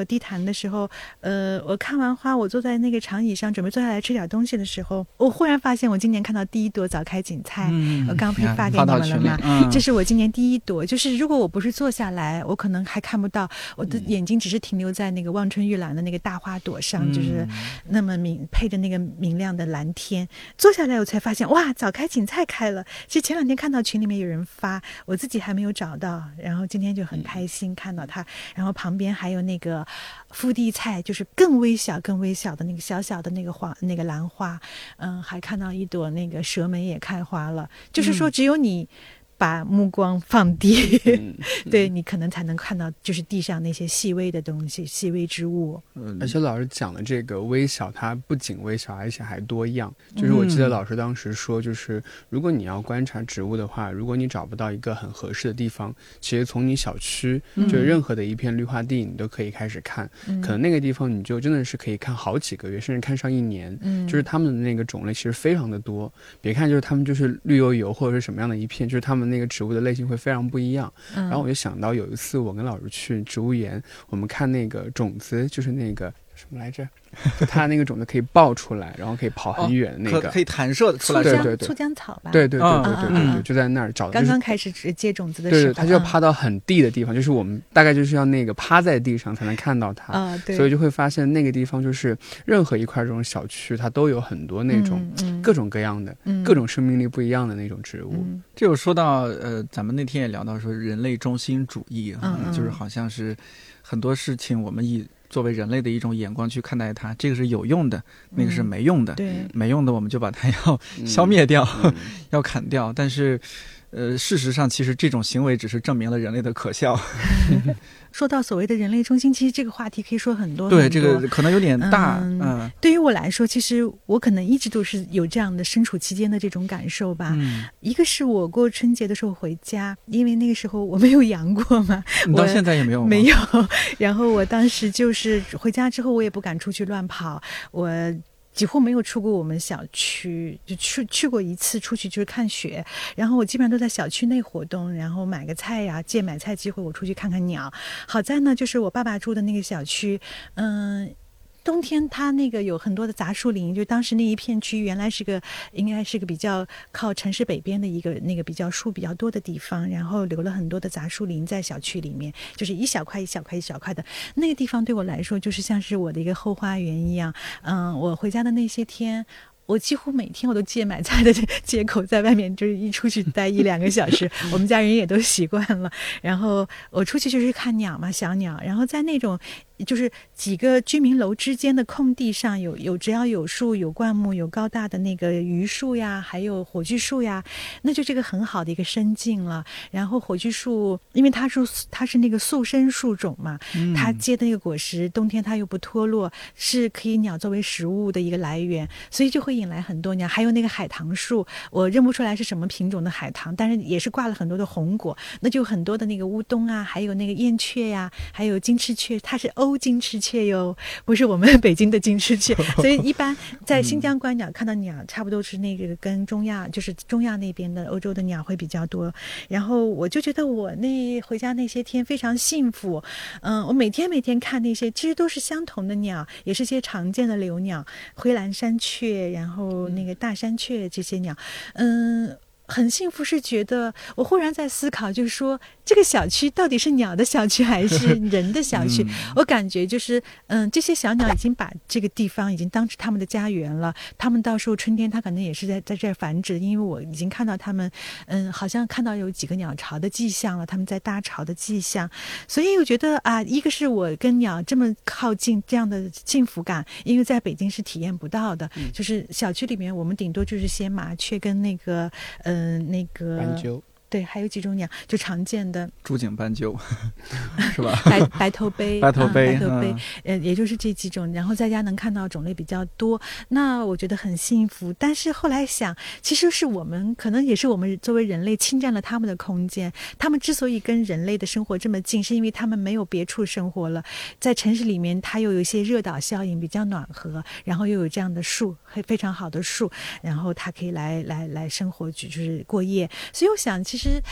地坛的时候，呃，我看完花，我坐在那个长椅上准备坐下来吃点东西的时候，我忽然发现我今年看到第一朵早开锦菜，嗯、我刚不是发给你们了吗、嗯、这是我今年第一朵，就是如果我不是坐下来，我可能还看不到，我的眼睛只是停留在那个望春玉兰的那个大花朵上、嗯、就是那么明配着那个明亮的蓝天，坐下来我才发现哇，早开锦菜开了。其实前两天看到群里面有人发，我自己还没有找到，然后今天就很开心看到它，然后旁边还有那个敷地菜，就是更微小更微小的那个小小的那个花那个兰花，嗯，还看到一朵那个蛇莓也开花了，就是说只有你把目光放低、嗯、对，你可能才能看到就是地上那些细微的东西，细微之物。 嗯，而且老师讲的这个微小，它不仅微小而且还多样，就是我记得老师当时说，就是如果你要观察植物的话，如果你找不到一个很合适的地方，其实从你小区、嗯、就是任何的一片绿化地你都可以开始看、嗯、可能那个地方你就真的是可以看好几个月，甚至看上一年、嗯、就是他们的那个种类其实非常的多，别看就是他们就是绿油油或者是什么样的一片，就是他们那个植物的类型会非常不一样、嗯、然后我就想到有一次我跟老师去植物园，我们看那个种子，就是那个什么来着，就它那个种子可以爆出来然后可以跑很远、哦、那个可, 可以弹射出来， 对对对， 醋浆草吧， 对对对对对对对、嗯、就在那儿找、就是、 刚刚开始接种子的时候， 对对，它就要趴到很低的地方、嗯、就是我们大概就是要那个趴在地上才能看到它、 嗯、对， 所以就会发现那个地方就是任何一块这种小区它都有很多那种各种各样的、嗯、各种生命力不一样的那种植物、 嗯、这有说到呃，咱们那天也聊到说人类中心主义、啊嗯、就是好像是很多事情我们以作为人类的一种眼光去看待它，这个是有用的，那个是没用的、 嗯、对， 没用的我们就把它要消灭掉、嗯、要砍掉，但是呃，事实上其实这种行为只是证明了人类的可笑说到所谓的人类中心，其实这个话题可以说很多， 对， 很多这个可能有点大。 嗯，嗯对于我来说，其实我可能一直都是有这样的身处其间的这种感受吧。嗯、一个是我过春节的时候回家，因为那个时候我没有阳过嘛， 你到现在也没有吗？ 没有。然后我当时就是回家之后，我也不敢出去乱跑，我几乎没有出过我们小区，就去去过一次，出去就是看雪，然后我基本上都在小区内活动，然后买个菜呀，借买菜机会我出去看看鸟。好在呢，就是我爸爸住的那个小区，嗯。冬天它那个有很多的杂树林，就当时那一片区原来是个应该是个比较靠城市北边的一个那个比较树比较多的地方，然后留了很多的杂树林在小区里面，就是一小块一小块一小块的那个地方，对我来说就是像是我的一个后花园一样。嗯，我回家的那些天，我几乎每天我都借买菜的借口在外面，就是一出去待一两个小时我们家人也都习惯了。然后我出去就是看鸟嘛，小鸟，然后在那种就是几个居民楼之间的空地上有有只要有树有灌木有高大的那个榆树呀，还有火炬树呀，那就这个很好的一个生境了。然后火炬树因为它是它是那个速生树种嘛，它结的那个果实冬天它又不脱落，是可以鸟作为食物的一个来源，所以就会引来很多鸟。还有那个海棠树，我认不出来是什么品种的海棠，但是也是挂了很多的红果，那就很多的那个乌冬啊，还有那个燕雀呀，还有金翅雀，它是欧金翅雀哟，不是我们北京的金翅雀。所以一般在新疆观鸟看到鸟差不多是那个跟中亚就是中亚那边的欧洲的鸟会比较多。然后我就觉得我那回家那些天非常幸福，嗯，我每天每天看那些其实都是相同的鸟，也是些常见的留鸟，灰蓝山雀，然后那个大山雀这些鸟，嗯。很幸福，是觉得我忽然在思考，就是说这个小区到底是鸟的小区还是人的小区、嗯、我感觉就是嗯，这些小鸟已经把这个地方已经当成他们的家园了，他们到时候春天它可能也是在在这儿繁殖，因为我已经看到他们嗯，好像看到有几个鸟巢的迹象了，他们在搭巢的迹象。所以我觉得啊，一个是我跟鸟这么靠近这样的幸福感，因为在北京是体验不到的、嗯、就是小区里面我们顶多就是些麻雀跟那个呃嗯，那个斑鸠， 对，还有几种鸟就常见的珠颈斑鸠是吧？ 白白头杯白头杯、 啊、白头杯、嗯、呃，也就是这几种，然后在家能看到种类比较多，那我觉得很幸福。但是后来想，其实是我们可能也是我们作为人类侵占了他们的空间，他们之所以跟人类的生活这么近，是因为他们没有别处生活了，在城市里面它又有一些热岛效应，比较暖和，然后又有这样的树，非常好的树，然后它可以来来来生活就是过夜。所以我想其实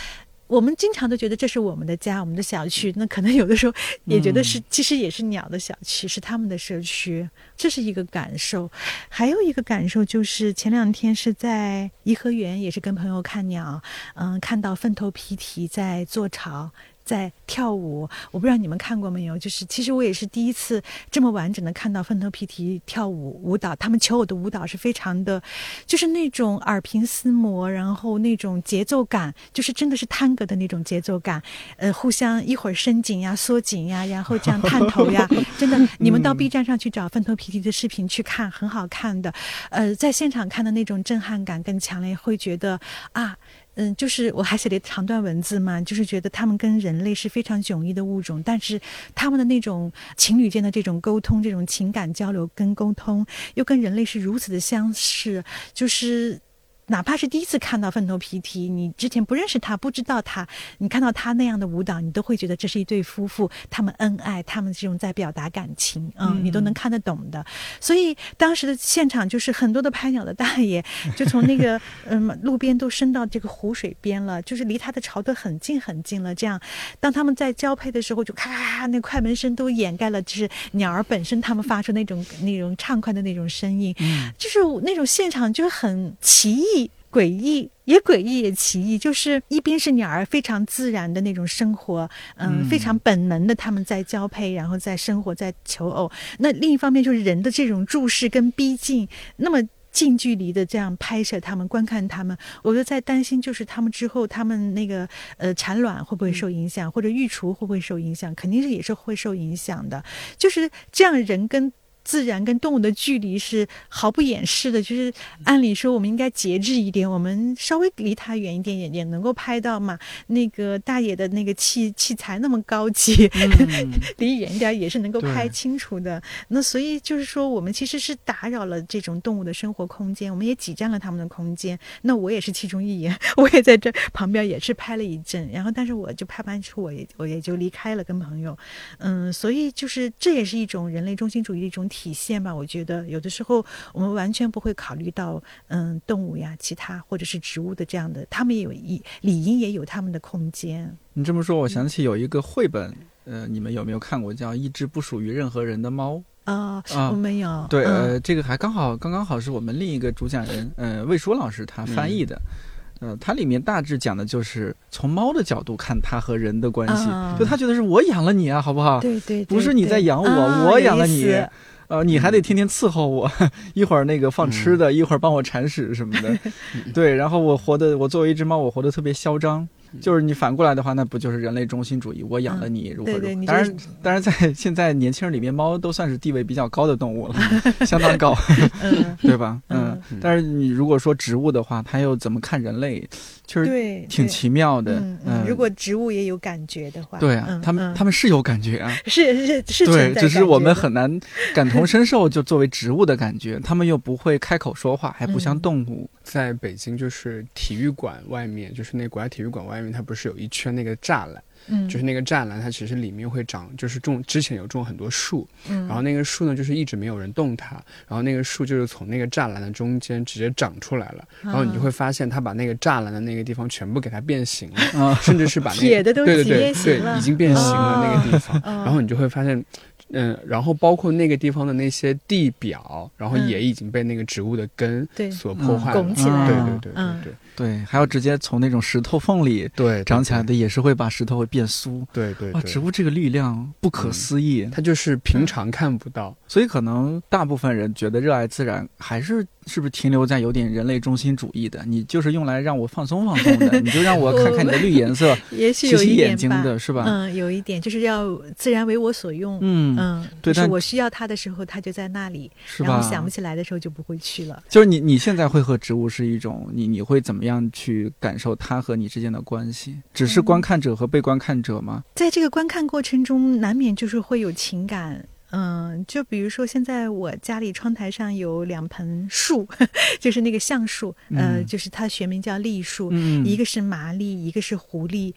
我们经常都觉得这是我们的家，我们的小区，那可能有的时候也觉得是、嗯、其实也是鸟的小区，是他们的社区，这是一个感受。还有一个感受就是前两天是在颐和园，也是跟朋友看鸟，嗯，看到粪头皮蹄在做巢，在跳舞。我不知道你们看过没有，就是其实我也是第一次这么完整的看到粪头皮蹄跳舞舞蹈，他们求偶的舞蹈是非常的，就是那种耳鬓厮磨，然后那种节奏感，就是真的是探戈的那种节奏感，呃，互相一会儿伸紧呀缩紧呀，然后这样探头呀，真的你们到 B 站上去找粪头皮蹄的视频去看，很好看的。呃，在现场看的那种震撼感更强烈，会觉得啊，嗯，就是我还写了长段文字嘛，就是觉得他们跟人类是非常迥异的物种，但是他们的那种情侣间的这种沟通，这种情感交流跟沟通，又跟人类是如此的相似，就是哪怕是第一次看到粪头皮蹄，你之前不认识他，不知道他，你看到他那样的舞蹈，你都会觉得这是一对夫妇，他们恩爱，他们这种在表达感情，嗯，嗯你都能看得懂的。所以当时的现场就是很多的拍鸟的大爷，就从那个嗯路边都伸到这个湖水边了，就是离他的巢都很近很近了。这样，当他们在交配的时候，就咔咔咔，那快门声都掩盖了，就是鸟儿本身他们发出那种那种畅快的那种声音，嗯，就是那种现场就很奇异。诡异也诡异也奇异，就是一边是鸟儿非常自然的那种生活，嗯，嗯非常本能的他们在交配，然后在生活，在求偶。那另一方面就是人的这种注视跟逼近，那么近距离的这样拍摄他们，观看他们，我就在担心，就是他们之后他们那个呃产卵会不会受影响，或者育雏会不会受影响？肯定是也是会受影响的。就是这样，人跟自然跟动物的距离是毫不掩饰的，就是按理说我们应该节制一点，我们稍微离它远一点也也能够拍到嘛。那个大爷的那个器器材那么高级，嗯、离远一点也是能够拍清楚的。那所以就是说，我们其实是打扰了这种动物的生活空间，我们也挤占了他们的空间。那我也是其中一员，我也在这旁边也是拍了一阵，然后但是我就拍完之后，我也我也就离开了，跟朋友。嗯，所以就是这也是一种人类中心主义的一种体现吧。我觉得有的时候我们完全不会考虑到嗯动物呀其他或者是植物的这样的，他们也有一理应也有他们的空间。 你这么说我想起有一个绘本，呃，你们有没有看过，叫一只不属于任何人的猫？ 哦、啊，我没有。 对，呃，这个还刚好刚刚好是我们另一个主讲人，呃，魏舒老师他翻译的。嗯呃，它里面大致讲的就是从猫的角度看它和人的关系，啊、就他觉得是我养了你啊，好不好？ 对 对, 对， 不是你在养我，啊、我养了你。呃，你还得天天伺候我，一会儿那个放吃的，嗯、一会儿帮我铲屎什么的，对。然后我活的，我作为一只猫，我活得特别嚣张。就是你反过来的话，那不就是人类中心主义？我养了你，如何如何？嗯、当然，当然，在现在年轻人里面，猫都算是地位比较高的动物了，相当高，嗯、对吧？嗯。嗯但是你如果说植物的话，它又怎么看人类？就是挺奇妙的。 嗯嗯、如果植物也有感觉的话， 对啊，嗯、他们、嗯、他们是有感觉啊， 是是是， 对，只是我们很难感同身受，就作为植物的感觉，他们又不会开口说话，还不像动物。 嗯、在北京，就是体育馆外面，就是那国家体育馆外面。它不是有一圈那个栅栏，嗯，就是那个栅栏，它其实里面会长，就是种之前有种很多树，嗯，然后那个树呢，就是一直没有人动它，然后那个树就是从那个栅栏的中间直接长出来了，然后你就会发现它把那个栅栏的那个地方全部给它变形了，嗯、甚至是把那个铁的都对对对对已经变形了那个地方，哦、然后你就会发现。嗯，然后包括那个地方的那些地表，然后也已经被那个植物的根所破坏了， 拱起来， 对对对对对对，还有直接从那种石头缝里对长起来的，也是会把石头会变酥， 对对对， 植物这个力量不可思议， 它就是平常看不到， 所以可能大部分人觉得热爱自然还是是不是停留在有点人类中心主义的？你就是用来让我放松放松的，你就让我看看你的绿颜色， 也许有一点吧， 洗洗眼睛的是吧？ 嗯，有一点就是要自然为我所用，嗯。嗯， 对， 就是我需要它的时候，它就在那里， 是吧？ 然后想不起来的时候就不会去了。 就是你，你现在会和植物是一种，你你会怎么样去感受它和你之间的关系？只是观看者和被观看者吗？ 嗯、在这个观看过程中，难免就是会有情感。嗯，就比如说现在我家里窗台上有两盆树，就是那个橡树，呃，嗯、就是它学名叫栗树，嗯、一个是麻栗，一个是狐狸。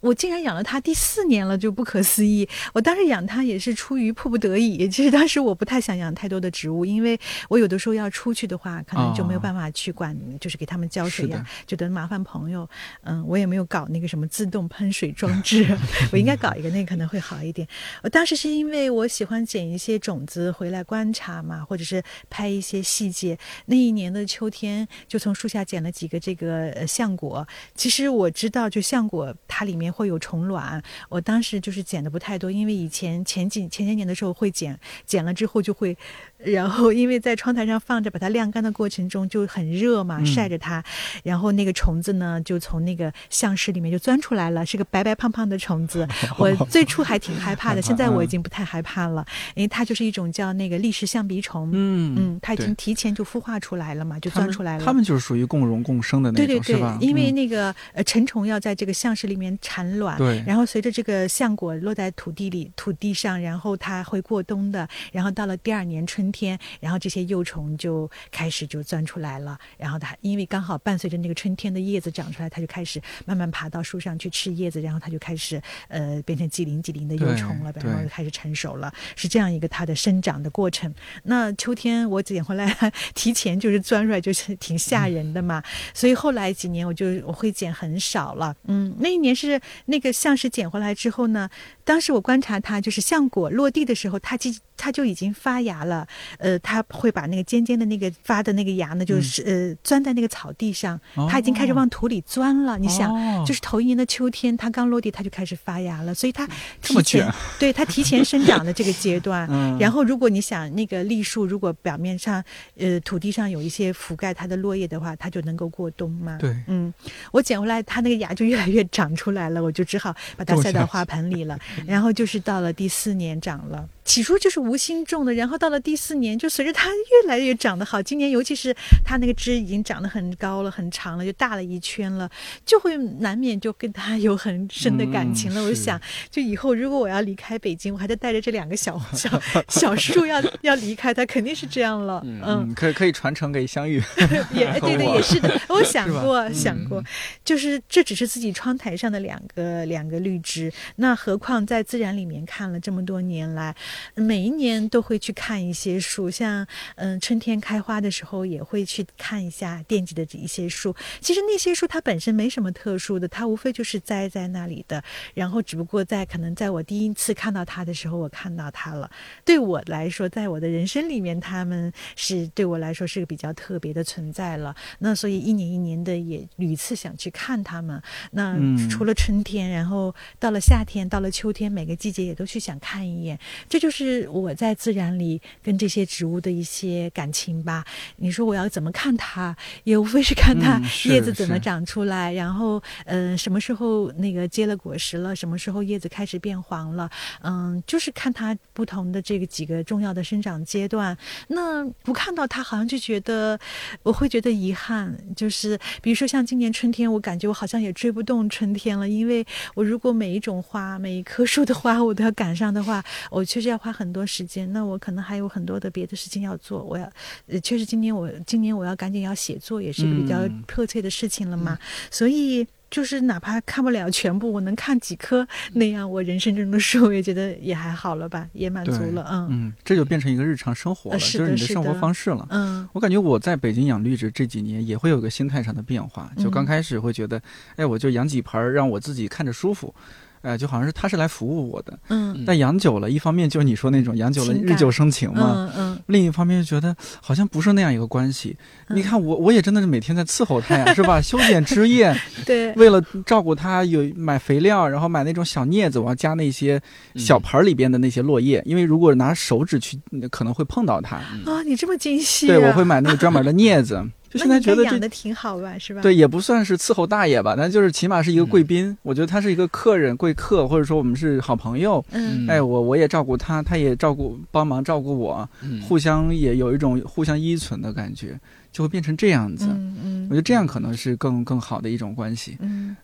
我竟然养了它第四年了，就不可思议。我当时养它也是出于迫不得已，其实当时我不太想养太多的植物，因为我有的时候要出去的话，可能就没有办法去管，哦、就是给他们浇水呀、啊，就得麻烦朋友。嗯，我也没有搞那个什么自动喷水装置，我应该搞一个，那个可能会好一点。我当时是因为我喜欢捡一些种子回来观察嘛，或者是拍一些细节。那一年的秋天，就从树下捡了几个这个呃橡果。其实我知道，就橡果它里面会有虫卵，我当时就是捡的不太多，因为以前前几前些年的时候会捡，捡了之后就会，然后因为在窗台上放着，把它晾干的过程中就很热嘛，晒着它，然后那个虫子呢就从那个橡实里面就钻出来了，是个白白胖胖的虫子。我最初还挺害怕的，现在我已经不太害怕了，因为它就是一种叫那个立式象鼻虫。嗯嗯，它已经提前就孵化出来了嘛，就钻出来了。 它们就是属于共荣共生的那种， 对对对， 是吧？ 因为那个呃成虫要在这个橡实里面产卵， 对， 然后随着这个橡果落在土地里土地上，然后它会过冬的，然后到了第二年春天，然后这些幼虫就开始就钻出来了，然后它因为刚好伴随着那个春天的叶子长出来，它就开始慢慢爬到树上去吃叶子，然后它就开始呃变成几鳞几鳞的幼虫了，然后就开始成熟了，是这样一个它的生长的过程。那秋天我捡回来提前就是钻出来，就是挺吓人的嘛，嗯、所以后来几年我就我会捡很少了。嗯，那一年是那个橡实捡回来之后呢，当时我观察它，就是橡果落地的时候，它就它就已经发芽了。呃，它会把那个尖尖的那个发的那个芽呢，就是、嗯、呃钻在那个草地上，它已经开始往土里钻了。哦、你想，就是头一年的秋天，它刚落地，它就开始发芽了，所以它提前对它提前生长的这个阶段。嗯、然后，如果你想那个栗树，如果表面上呃土地上有一些覆盖它的落叶的话，它就能够过冬嘛。 对， 嗯，我捡回来，它那个芽就越来越长出来了，我就只好把它塞到花盆里了。然后就是到了第四年长了。起初就是无心种的，然后到了第四年，就随着它越来越长得好。今年尤其是它那个枝已经长得很高了、很长了，就大了一圈了，就会难免就跟它有很深的感情了。嗯、我想，就以后如果我要离开北京，我还得带着这两个小小小树要要离开它，肯定是这样了。嗯， 嗯可以可以传承给香玉。 也对对，也是的。我想过想过，就是这只是自己窗台上的两个两个绿枝，那何况在自然里面看了这么多年来。每一年都会去看一些树，像嗯春天开花的时候也会去看一下惦记的一些树。其实那些树它本身没什么特殊的，它无非就是栽在那里的，然后只不过在可能在我第一次看到它的时候，我看到它了。对我来说，在我的人生里面，它们是对我来说是个比较特别的存在了。那所以一年一年的也屡次想去看它们。那除了春天，然后到了夏天，到了秋天，每个季节也都去想看一眼。这就是我在自然里跟这些植物的一些感情吧。你说我要怎么看它，也无非是看它叶子怎么长出来，嗯、然后呃什么时候那个结了果实了，什么时候叶子开始变黄了，嗯，就是看它不同的这个几个重要的生长阶段。那不看到它，好像就觉得我会觉得遗憾。就是比如说像今年春天，我感觉我好像也追不动春天了，因为我如果每一种花、每一棵树的花我都要赶上的话，我确实要花很多时间，那我可能还有很多的别的事情要做。我要，呃，确实今年我今年我要赶紧要写作，也是一个比较迫切的事情了嘛。嗯、所以就是哪怕看不了全部，我能看几棵那样我人生中的树，我也觉得也还好了吧，也满足了。嗯嗯，这就变成一个日常生活了，呃、是就是你的生活方式了。嗯，我感觉我在北京养绿植这几年也会有个心态上的变化，就刚开始会觉得，嗯、哎，我就养几盆，让我自己看着舒服。哎，就好像是他是来服务我的，嗯，但养久了，一方面就是你说那种养久了日久生情嘛，嗯嗯，另一方面就觉得好像不是那样一个关系。嗯、你看我，我也真的是每天在伺候它呀，是吧？修剪枝叶， 对， 为了照顾它，有买肥料，然后买那种小镊子，我要加那些小盆里边的那些落叶，嗯、因为如果拿手指去，可能会碰到它。 啊，你这么精细、啊？ 对，我会买那个专门的镊子。就现在觉得养的挺好吧，是吧？ 对，也不算是伺候大爷吧，但就是起码是一个贵宾。嗯、我觉得他是一个客人、贵客，或者说我们是好朋友。嗯，哎，我我也照顾他，他也照顾帮忙照顾我，嗯、互相也有一种互相依存的感觉，就会变成这样子。嗯嗯，我觉得这样可能是更更好的一种关系。嗯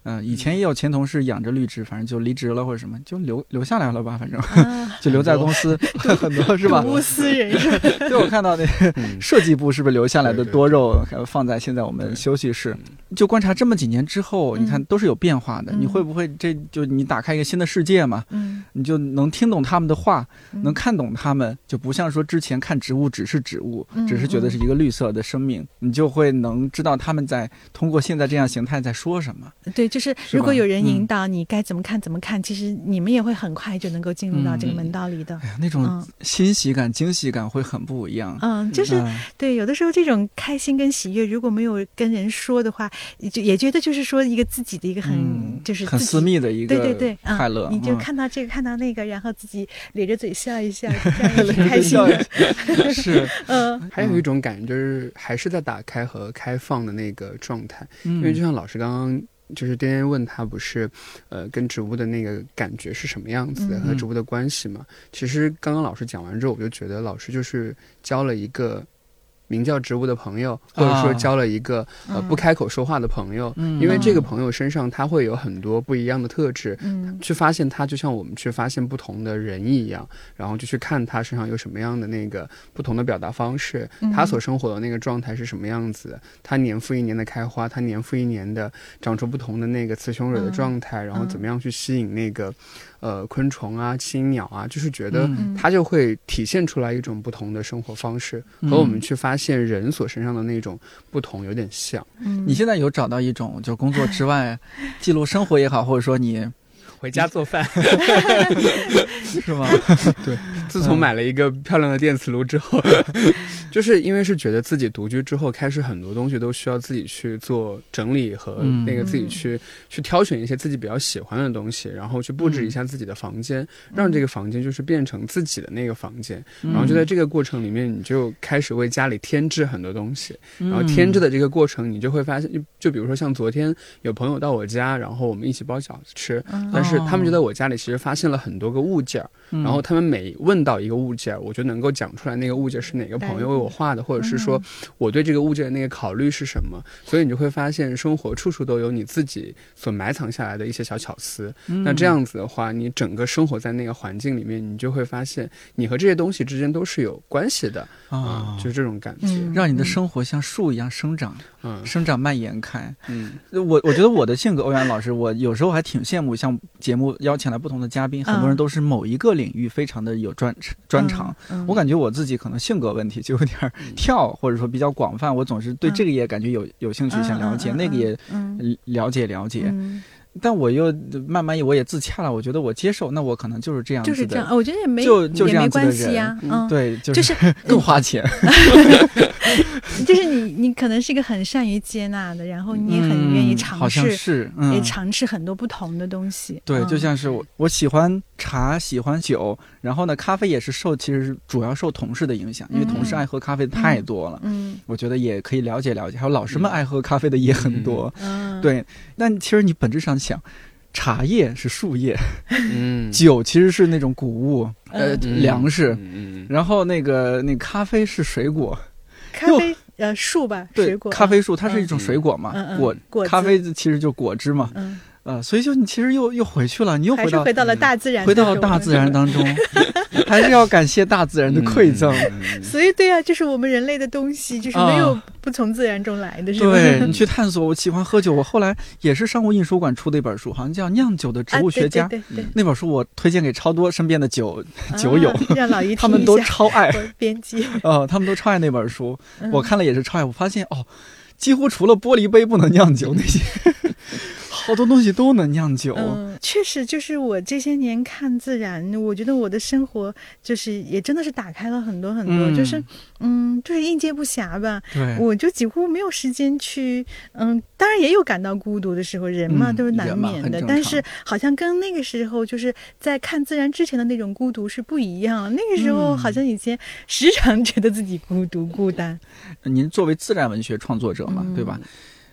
嗯、呃，以前也有前同事养着绿植，反正就离职了或者什么，就留留下来了吧，反正、啊、就留在公司很多是吧？ 睹物思人是吧？ 对，我看到那个设计部是不是留下来的多肉放在现在我们休息室，就观察这么几年之后，你看都是有变化的。嗯、你会不会这就你打开一个新的世界嘛？嗯，你就能听懂他们的话，嗯、能看懂他们，就不像说之前看植物只是植物，嗯、只是觉得是一个绿色的生命，嗯、你就会能知道他们在通过现在这样形态在说什么。 对，就是如果有人引导你该怎么看怎么看，嗯、其实你们也会很快就能够进入到这个门道里的。 嗯、哎呀，那种欣喜感、惊喜感会很不一样。 嗯，就是、嗯、对，有的时候这种开心跟喜悦，如果没有跟人说的话，就也觉得就是说一个自己的一个很、嗯、就是很私密的一个对对对快乐、 嗯。你就看到这个、嗯、看到那个，然后自己咧着嘴笑一笑，这样也开心。 是， 嗯，还有一种感觉就是还是在打开和开放的那个状态，嗯、因为就像老师刚刚。就是颠颠问他不是呃跟植物的那个感觉是什么样子的、嗯、和植物的关系嘛，其实刚刚老师讲完之后我就觉得老师就是交了一个名叫植物的朋友，或者说交了一个、啊、呃不开口说话的朋友、嗯、因为这个朋友身上他会有很多不一样的特质、嗯、去发现他就像我们去发现不同的人一样，然后就去看他身上有什么样的那个不同的表达方式、嗯、他所生活的那个状态是什么样子，他年复一年的开花，他年复一年的长出不同的那个雌雄蕊的状态、嗯、然后怎么样去吸引那个呃昆虫啊青鸟啊，就是觉得它就会体现出来一种不同的生活方式、嗯、和我们去发现人所身上的那种不同有点像、 嗯、你现在有找到一种就工作之外记录生活也好，或者说你回家做饭是吗？ 对，自从买了一个漂亮的电磁炉之后就是因为是觉得自己独居之后开始很多东西都需要自己去做整理和那个自己去、嗯、去挑选一些自己比较喜欢的东西，然后去布置一下自己的房间、嗯、让这个房间就是变成自己的那个房间、嗯、然后就在这个过程里面你就开始为家里添置很多东西、嗯、然后添置的这个过程你就会发现，就比如说像昨天有朋友到我家，然后我们一起包饺子吃、嗯、但是他们就在我家里其实发现了很多个物件、嗯、然后他们每问到一个物件我就能够讲出来那个物件是哪个朋友为我画的，或者是说我对这个物件的那个考虑是什么，所以你就会发现生活处处都有你自己所埋藏下来的一些小巧思、嗯、那这样子的话你整个生活在那个环境里面，你就会发现你和这些东西之间都是有关系的啊、哦嗯，就是这种感觉、 嗯、让你的生活像树一样生长、嗯、生长蔓延开。嗯，我我觉得我的性格，欧阳老师，我有时候还挺羡慕像节目邀请来不同的嘉宾、嗯、很多人都是某一个领域非常的有专专长、嗯嗯、我感觉我自己可能性格问题就有点跳，或者说比较广泛，我总是对这个也感觉有有兴趣想了解、嗯、那个也了解了解、嗯、但我又慢慢我也自洽了，我觉得我接受，那我可能就是这样子的， 就是这样，我觉得也没就就这样子的人， 也没关系啊、嗯、 对， 就是、 就是、更花钱就是你你可能是一个很善于接纳的，然后你也很愿意尝试、嗯、 好像是、嗯、 也尝试很多不同的东西。 对、 嗯、 就像是我我喜欢茶喜欢酒，然后呢咖啡也是受其实主要受同事的影响，因为同事爱喝咖啡的太多了，嗯，我觉得也可以了解了解，还有老师们爱喝咖啡的也很多，嗯，对。但其实你本质上想，茶叶是树叶，嗯，酒其实是那种谷物，呃，嗯、粮食，嗯，然后那个那咖啡是水果， 咖啡呃树吧， 对， 水果， 咖啡树它是一种水果嘛， 嗯、 果果咖啡其实就果汁嘛，嗯。呃，所以就你其实又又回去了，你又回到还是回到了大自然， 回到大自然当中，还是要感谢大自然的馈赠。 嗯、所以对啊，就是我们人类的东西，就是没有不从自然中来的，是吧？ 对，你去探索。我喜欢喝酒，我后来也是商务印书馆出的一本书，好像叫《酿酒的植物学家》。 啊、对对对对， 那本书我推荐给超多身边的酒、啊、酒友， 让老姨他们都超爱。 编辑哦、呃，他们都超爱那本书，嗯、我看了也是超爱。我发现哦，几乎除了玻璃杯不能酿酒那些。好多东西都能酿酒， 嗯，确实，就是我这些年看自然，我觉得我的生活就是也真的是打开了很多很多，嗯、就是嗯，就是应接不暇吧。 对， 我就几乎没有时间去，嗯，当然也有感到孤独的时候，人嘛、嗯、都是难免的，但是好像跟那个时候就是在看自然之前的那种孤独是不一样了。那个时候好像以前时常觉得自己孤独孤单。 您作为自然文学创作者嘛，嗯、对吧？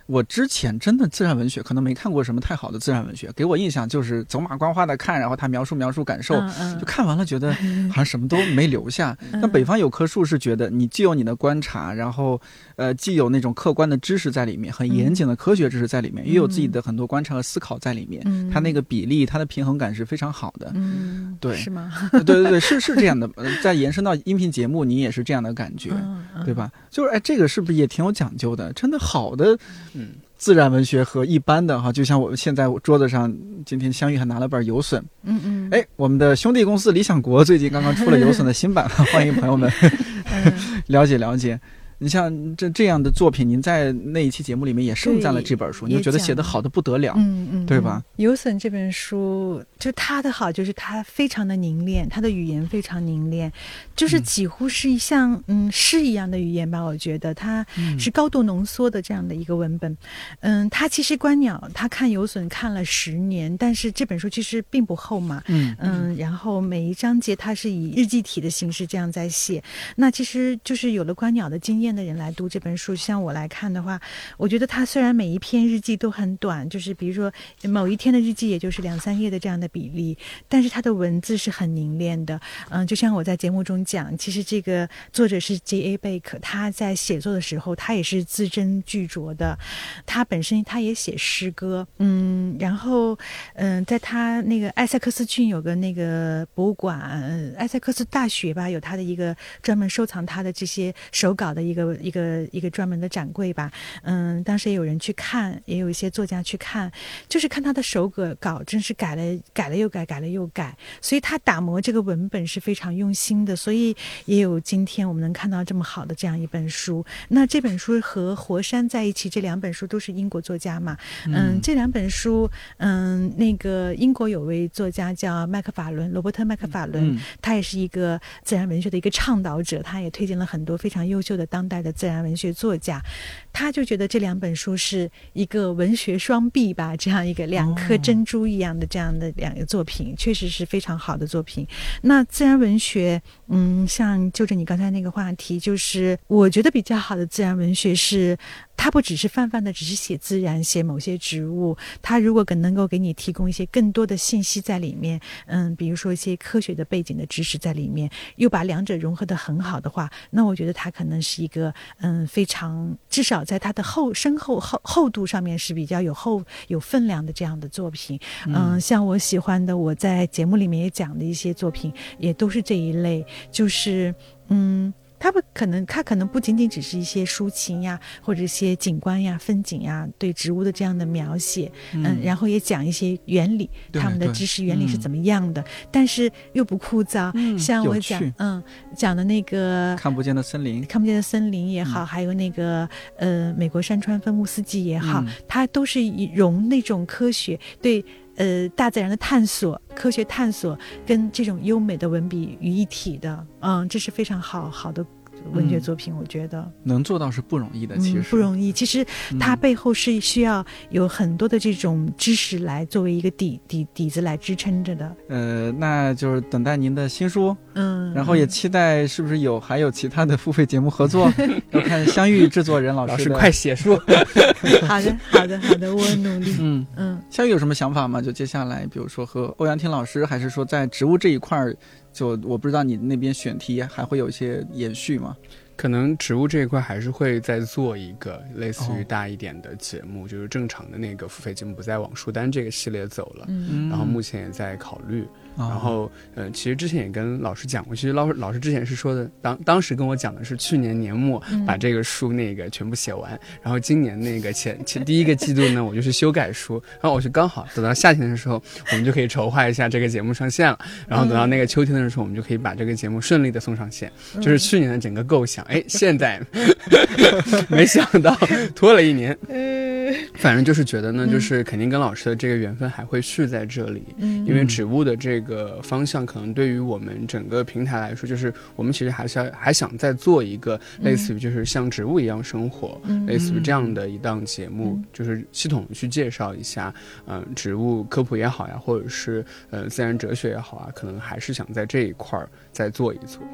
我之前真的自然文学可能没看过什么太好的自然文学，给我印象就是走马观花的看，然后他描述描述感受，嗯嗯就看完了觉得好像什么都没留下。那、嗯、北方有棵树是觉得你既有你的观察，然后呃既有那种客观的知识在里面，很严谨的科学知识在里面，嗯、也有自己的很多观察和思考在里面。嗯，它那个比例，它的平衡感是非常好的。嗯，对， 是吗？ 对对对，是是这样的。再延伸到音频节目，你也是这样的感觉，嗯嗯、对吧？就是哎，这个是不是也挺有讲究的？真的好的，嗯，自然文学和一般的哈，就像我们现在我桌子上，今天香玉还拿了本有损，嗯嗯，哎，我们的兄弟公司理想国最近刚刚出了有损的新版，欢迎朋友们了解了解。你像这这样的作品，您在那一期节目里面也盛赞了这本书，你就觉得写得好的不得了，嗯嗯，对吧？ 有损这本书，就它的好，就是它非常的凝练，它的语言非常凝练，就是几乎是像嗯诗一样的语言吧。我觉得它是高度浓缩的这样的一个文本。嗯，他其实观鸟，他看有损看了十年，但是这本书其实并不厚嘛，嗯嗯，然后每一章节它是以日记体的形式这样在写。那其实就是有了观鸟的经验的人来读这本书，像我来看的话，我觉得它虽然每一篇日记都很短，就是比如说某一天的日记也就是两三页的这样的比例，但是它的文字是很凝练的。嗯，就像我在节目中讲，其实这个作者是 J A 贝克，他在写作的时候他也是字斟句酌的，他本身他也写诗歌，嗯，然后嗯，在他那个埃塞克斯郡有个那个博物馆，埃塞克斯大学吧，有他的一个专门收藏他的这些手稿的一个一个一个专门的展柜吧，嗯，当时也有人去看，也有一些作家去看，就是看他的手稿稿真是改了改了又改，改了又改，所以他打磨这个文本是非常用心的，所以也有今天我们能看到这么好的这样一本书。那这本书和活山在一起，这两本书都是英国作家嘛，嗯，嗯这两本书，嗯，那个英国有位作家叫麦克法伦，罗伯特麦克法伦，嗯，他也是一个自然文学的一个倡导者，他也推荐了很多非常优秀的当代的自然文学作家，他就觉得这两本书是一个文学双璧吧，这样一个两颗珍珠一样的这样的两个作品，哦，确实是非常好的作品。那自然文学，嗯，像就着你刚才那个话题，就是我觉得比较好的自然文学是它不只是泛泛的只是写自然写某些植物，它如果能够给你提供一些更多的信息在里面，嗯，比如说一些科学的背景的知识在里面，又把两者融合得很好的话，那我觉得它可能是一个嗯非常至少在它的厚深厚厚厚度上面是比较有厚有分量的这样的作品。嗯，像我喜欢的我在节目里面也讲的一些作品也都是这一类，就是嗯它不可能，它可能不仅仅只是一些抒情呀，或者一些景观呀、风景呀，对植物的这样的描写，嗯，嗯然后也讲一些原理，他们的知识原理是怎么样的，嗯、但是又不枯燥。嗯、像我讲，嗯，讲的那个看不见的森林， 看不见的森林也好，嗯、还有那个呃美国山川分布四季也好，嗯、它都是以融那种科学对。呃，大自然的探索、科学探索跟这种优美的文笔于一体的，嗯，这是非常好好的文学作品，嗯、我觉得能做到是不容易的，其实、嗯、 不容易。其实它背后是需要有很多的这种知识来作为一个底底底子来支撑着的。 呃，那就是等待您的新书，嗯，然后也期待是不是有还有其他的付费节目合作？要看香玉制作人老师老师快写书。 好的，好的，好的，我努力。 嗯嗯，香玉有什么想法吗？就接下来，比如说和欧阳婷老师，还是说在植物这一块儿？就我不知道你那边选题还会有一些延续吗？ 可能植物这一块还是会再做一个类似于大一点的节目，哦、就是正常的那个付费节目不再往书单这个系列走了，嗯、然后目前也在考虑。然后，呃，其实之前也跟老师讲过，其实老老师之前是说的，当当时跟我讲的是去年年末把这个书那个全部写完，嗯、然后今年那个前前第一个季度呢，我就去修改书，然后我就刚好等到夏天的时候，我们就可以筹划一下这个节目上线了，然后等到那个秋天的时候，我们就可以把这个节目顺利的送上线，嗯、就是去年的整个构想，哎，现在没想到拖了一年。反正就是觉得呢，就是肯定跟老师的这个缘分还会续在这里，嗯、因为植物的这个方向可能对于我们整个平台来说，就是我们其实还是要还想再做一个类似于就是像植物一样生活，嗯、类似于这样的一档节目，嗯、就是系统去介绍一下，嗯、呃，植物科普也好呀，或者是呃自然哲学也好啊，可能还是想在这一块再做一做。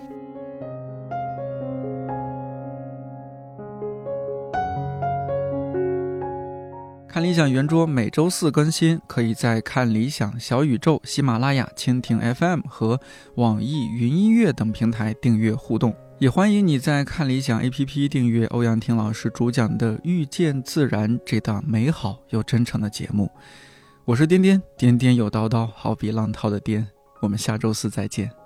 看理想圆桌每周四更新，可以在看理想、小宇宙、喜马拉雅、蜻蜓 F M 和网易云音乐等平台订阅互动。也欢迎你在看理想 A P P 订阅欧阳婷老师主讲的《遇见自然》这档美好又真诚的节目。我是颠颠，颠颠有叨叨，好比浪涛的颠。我们下周四再见。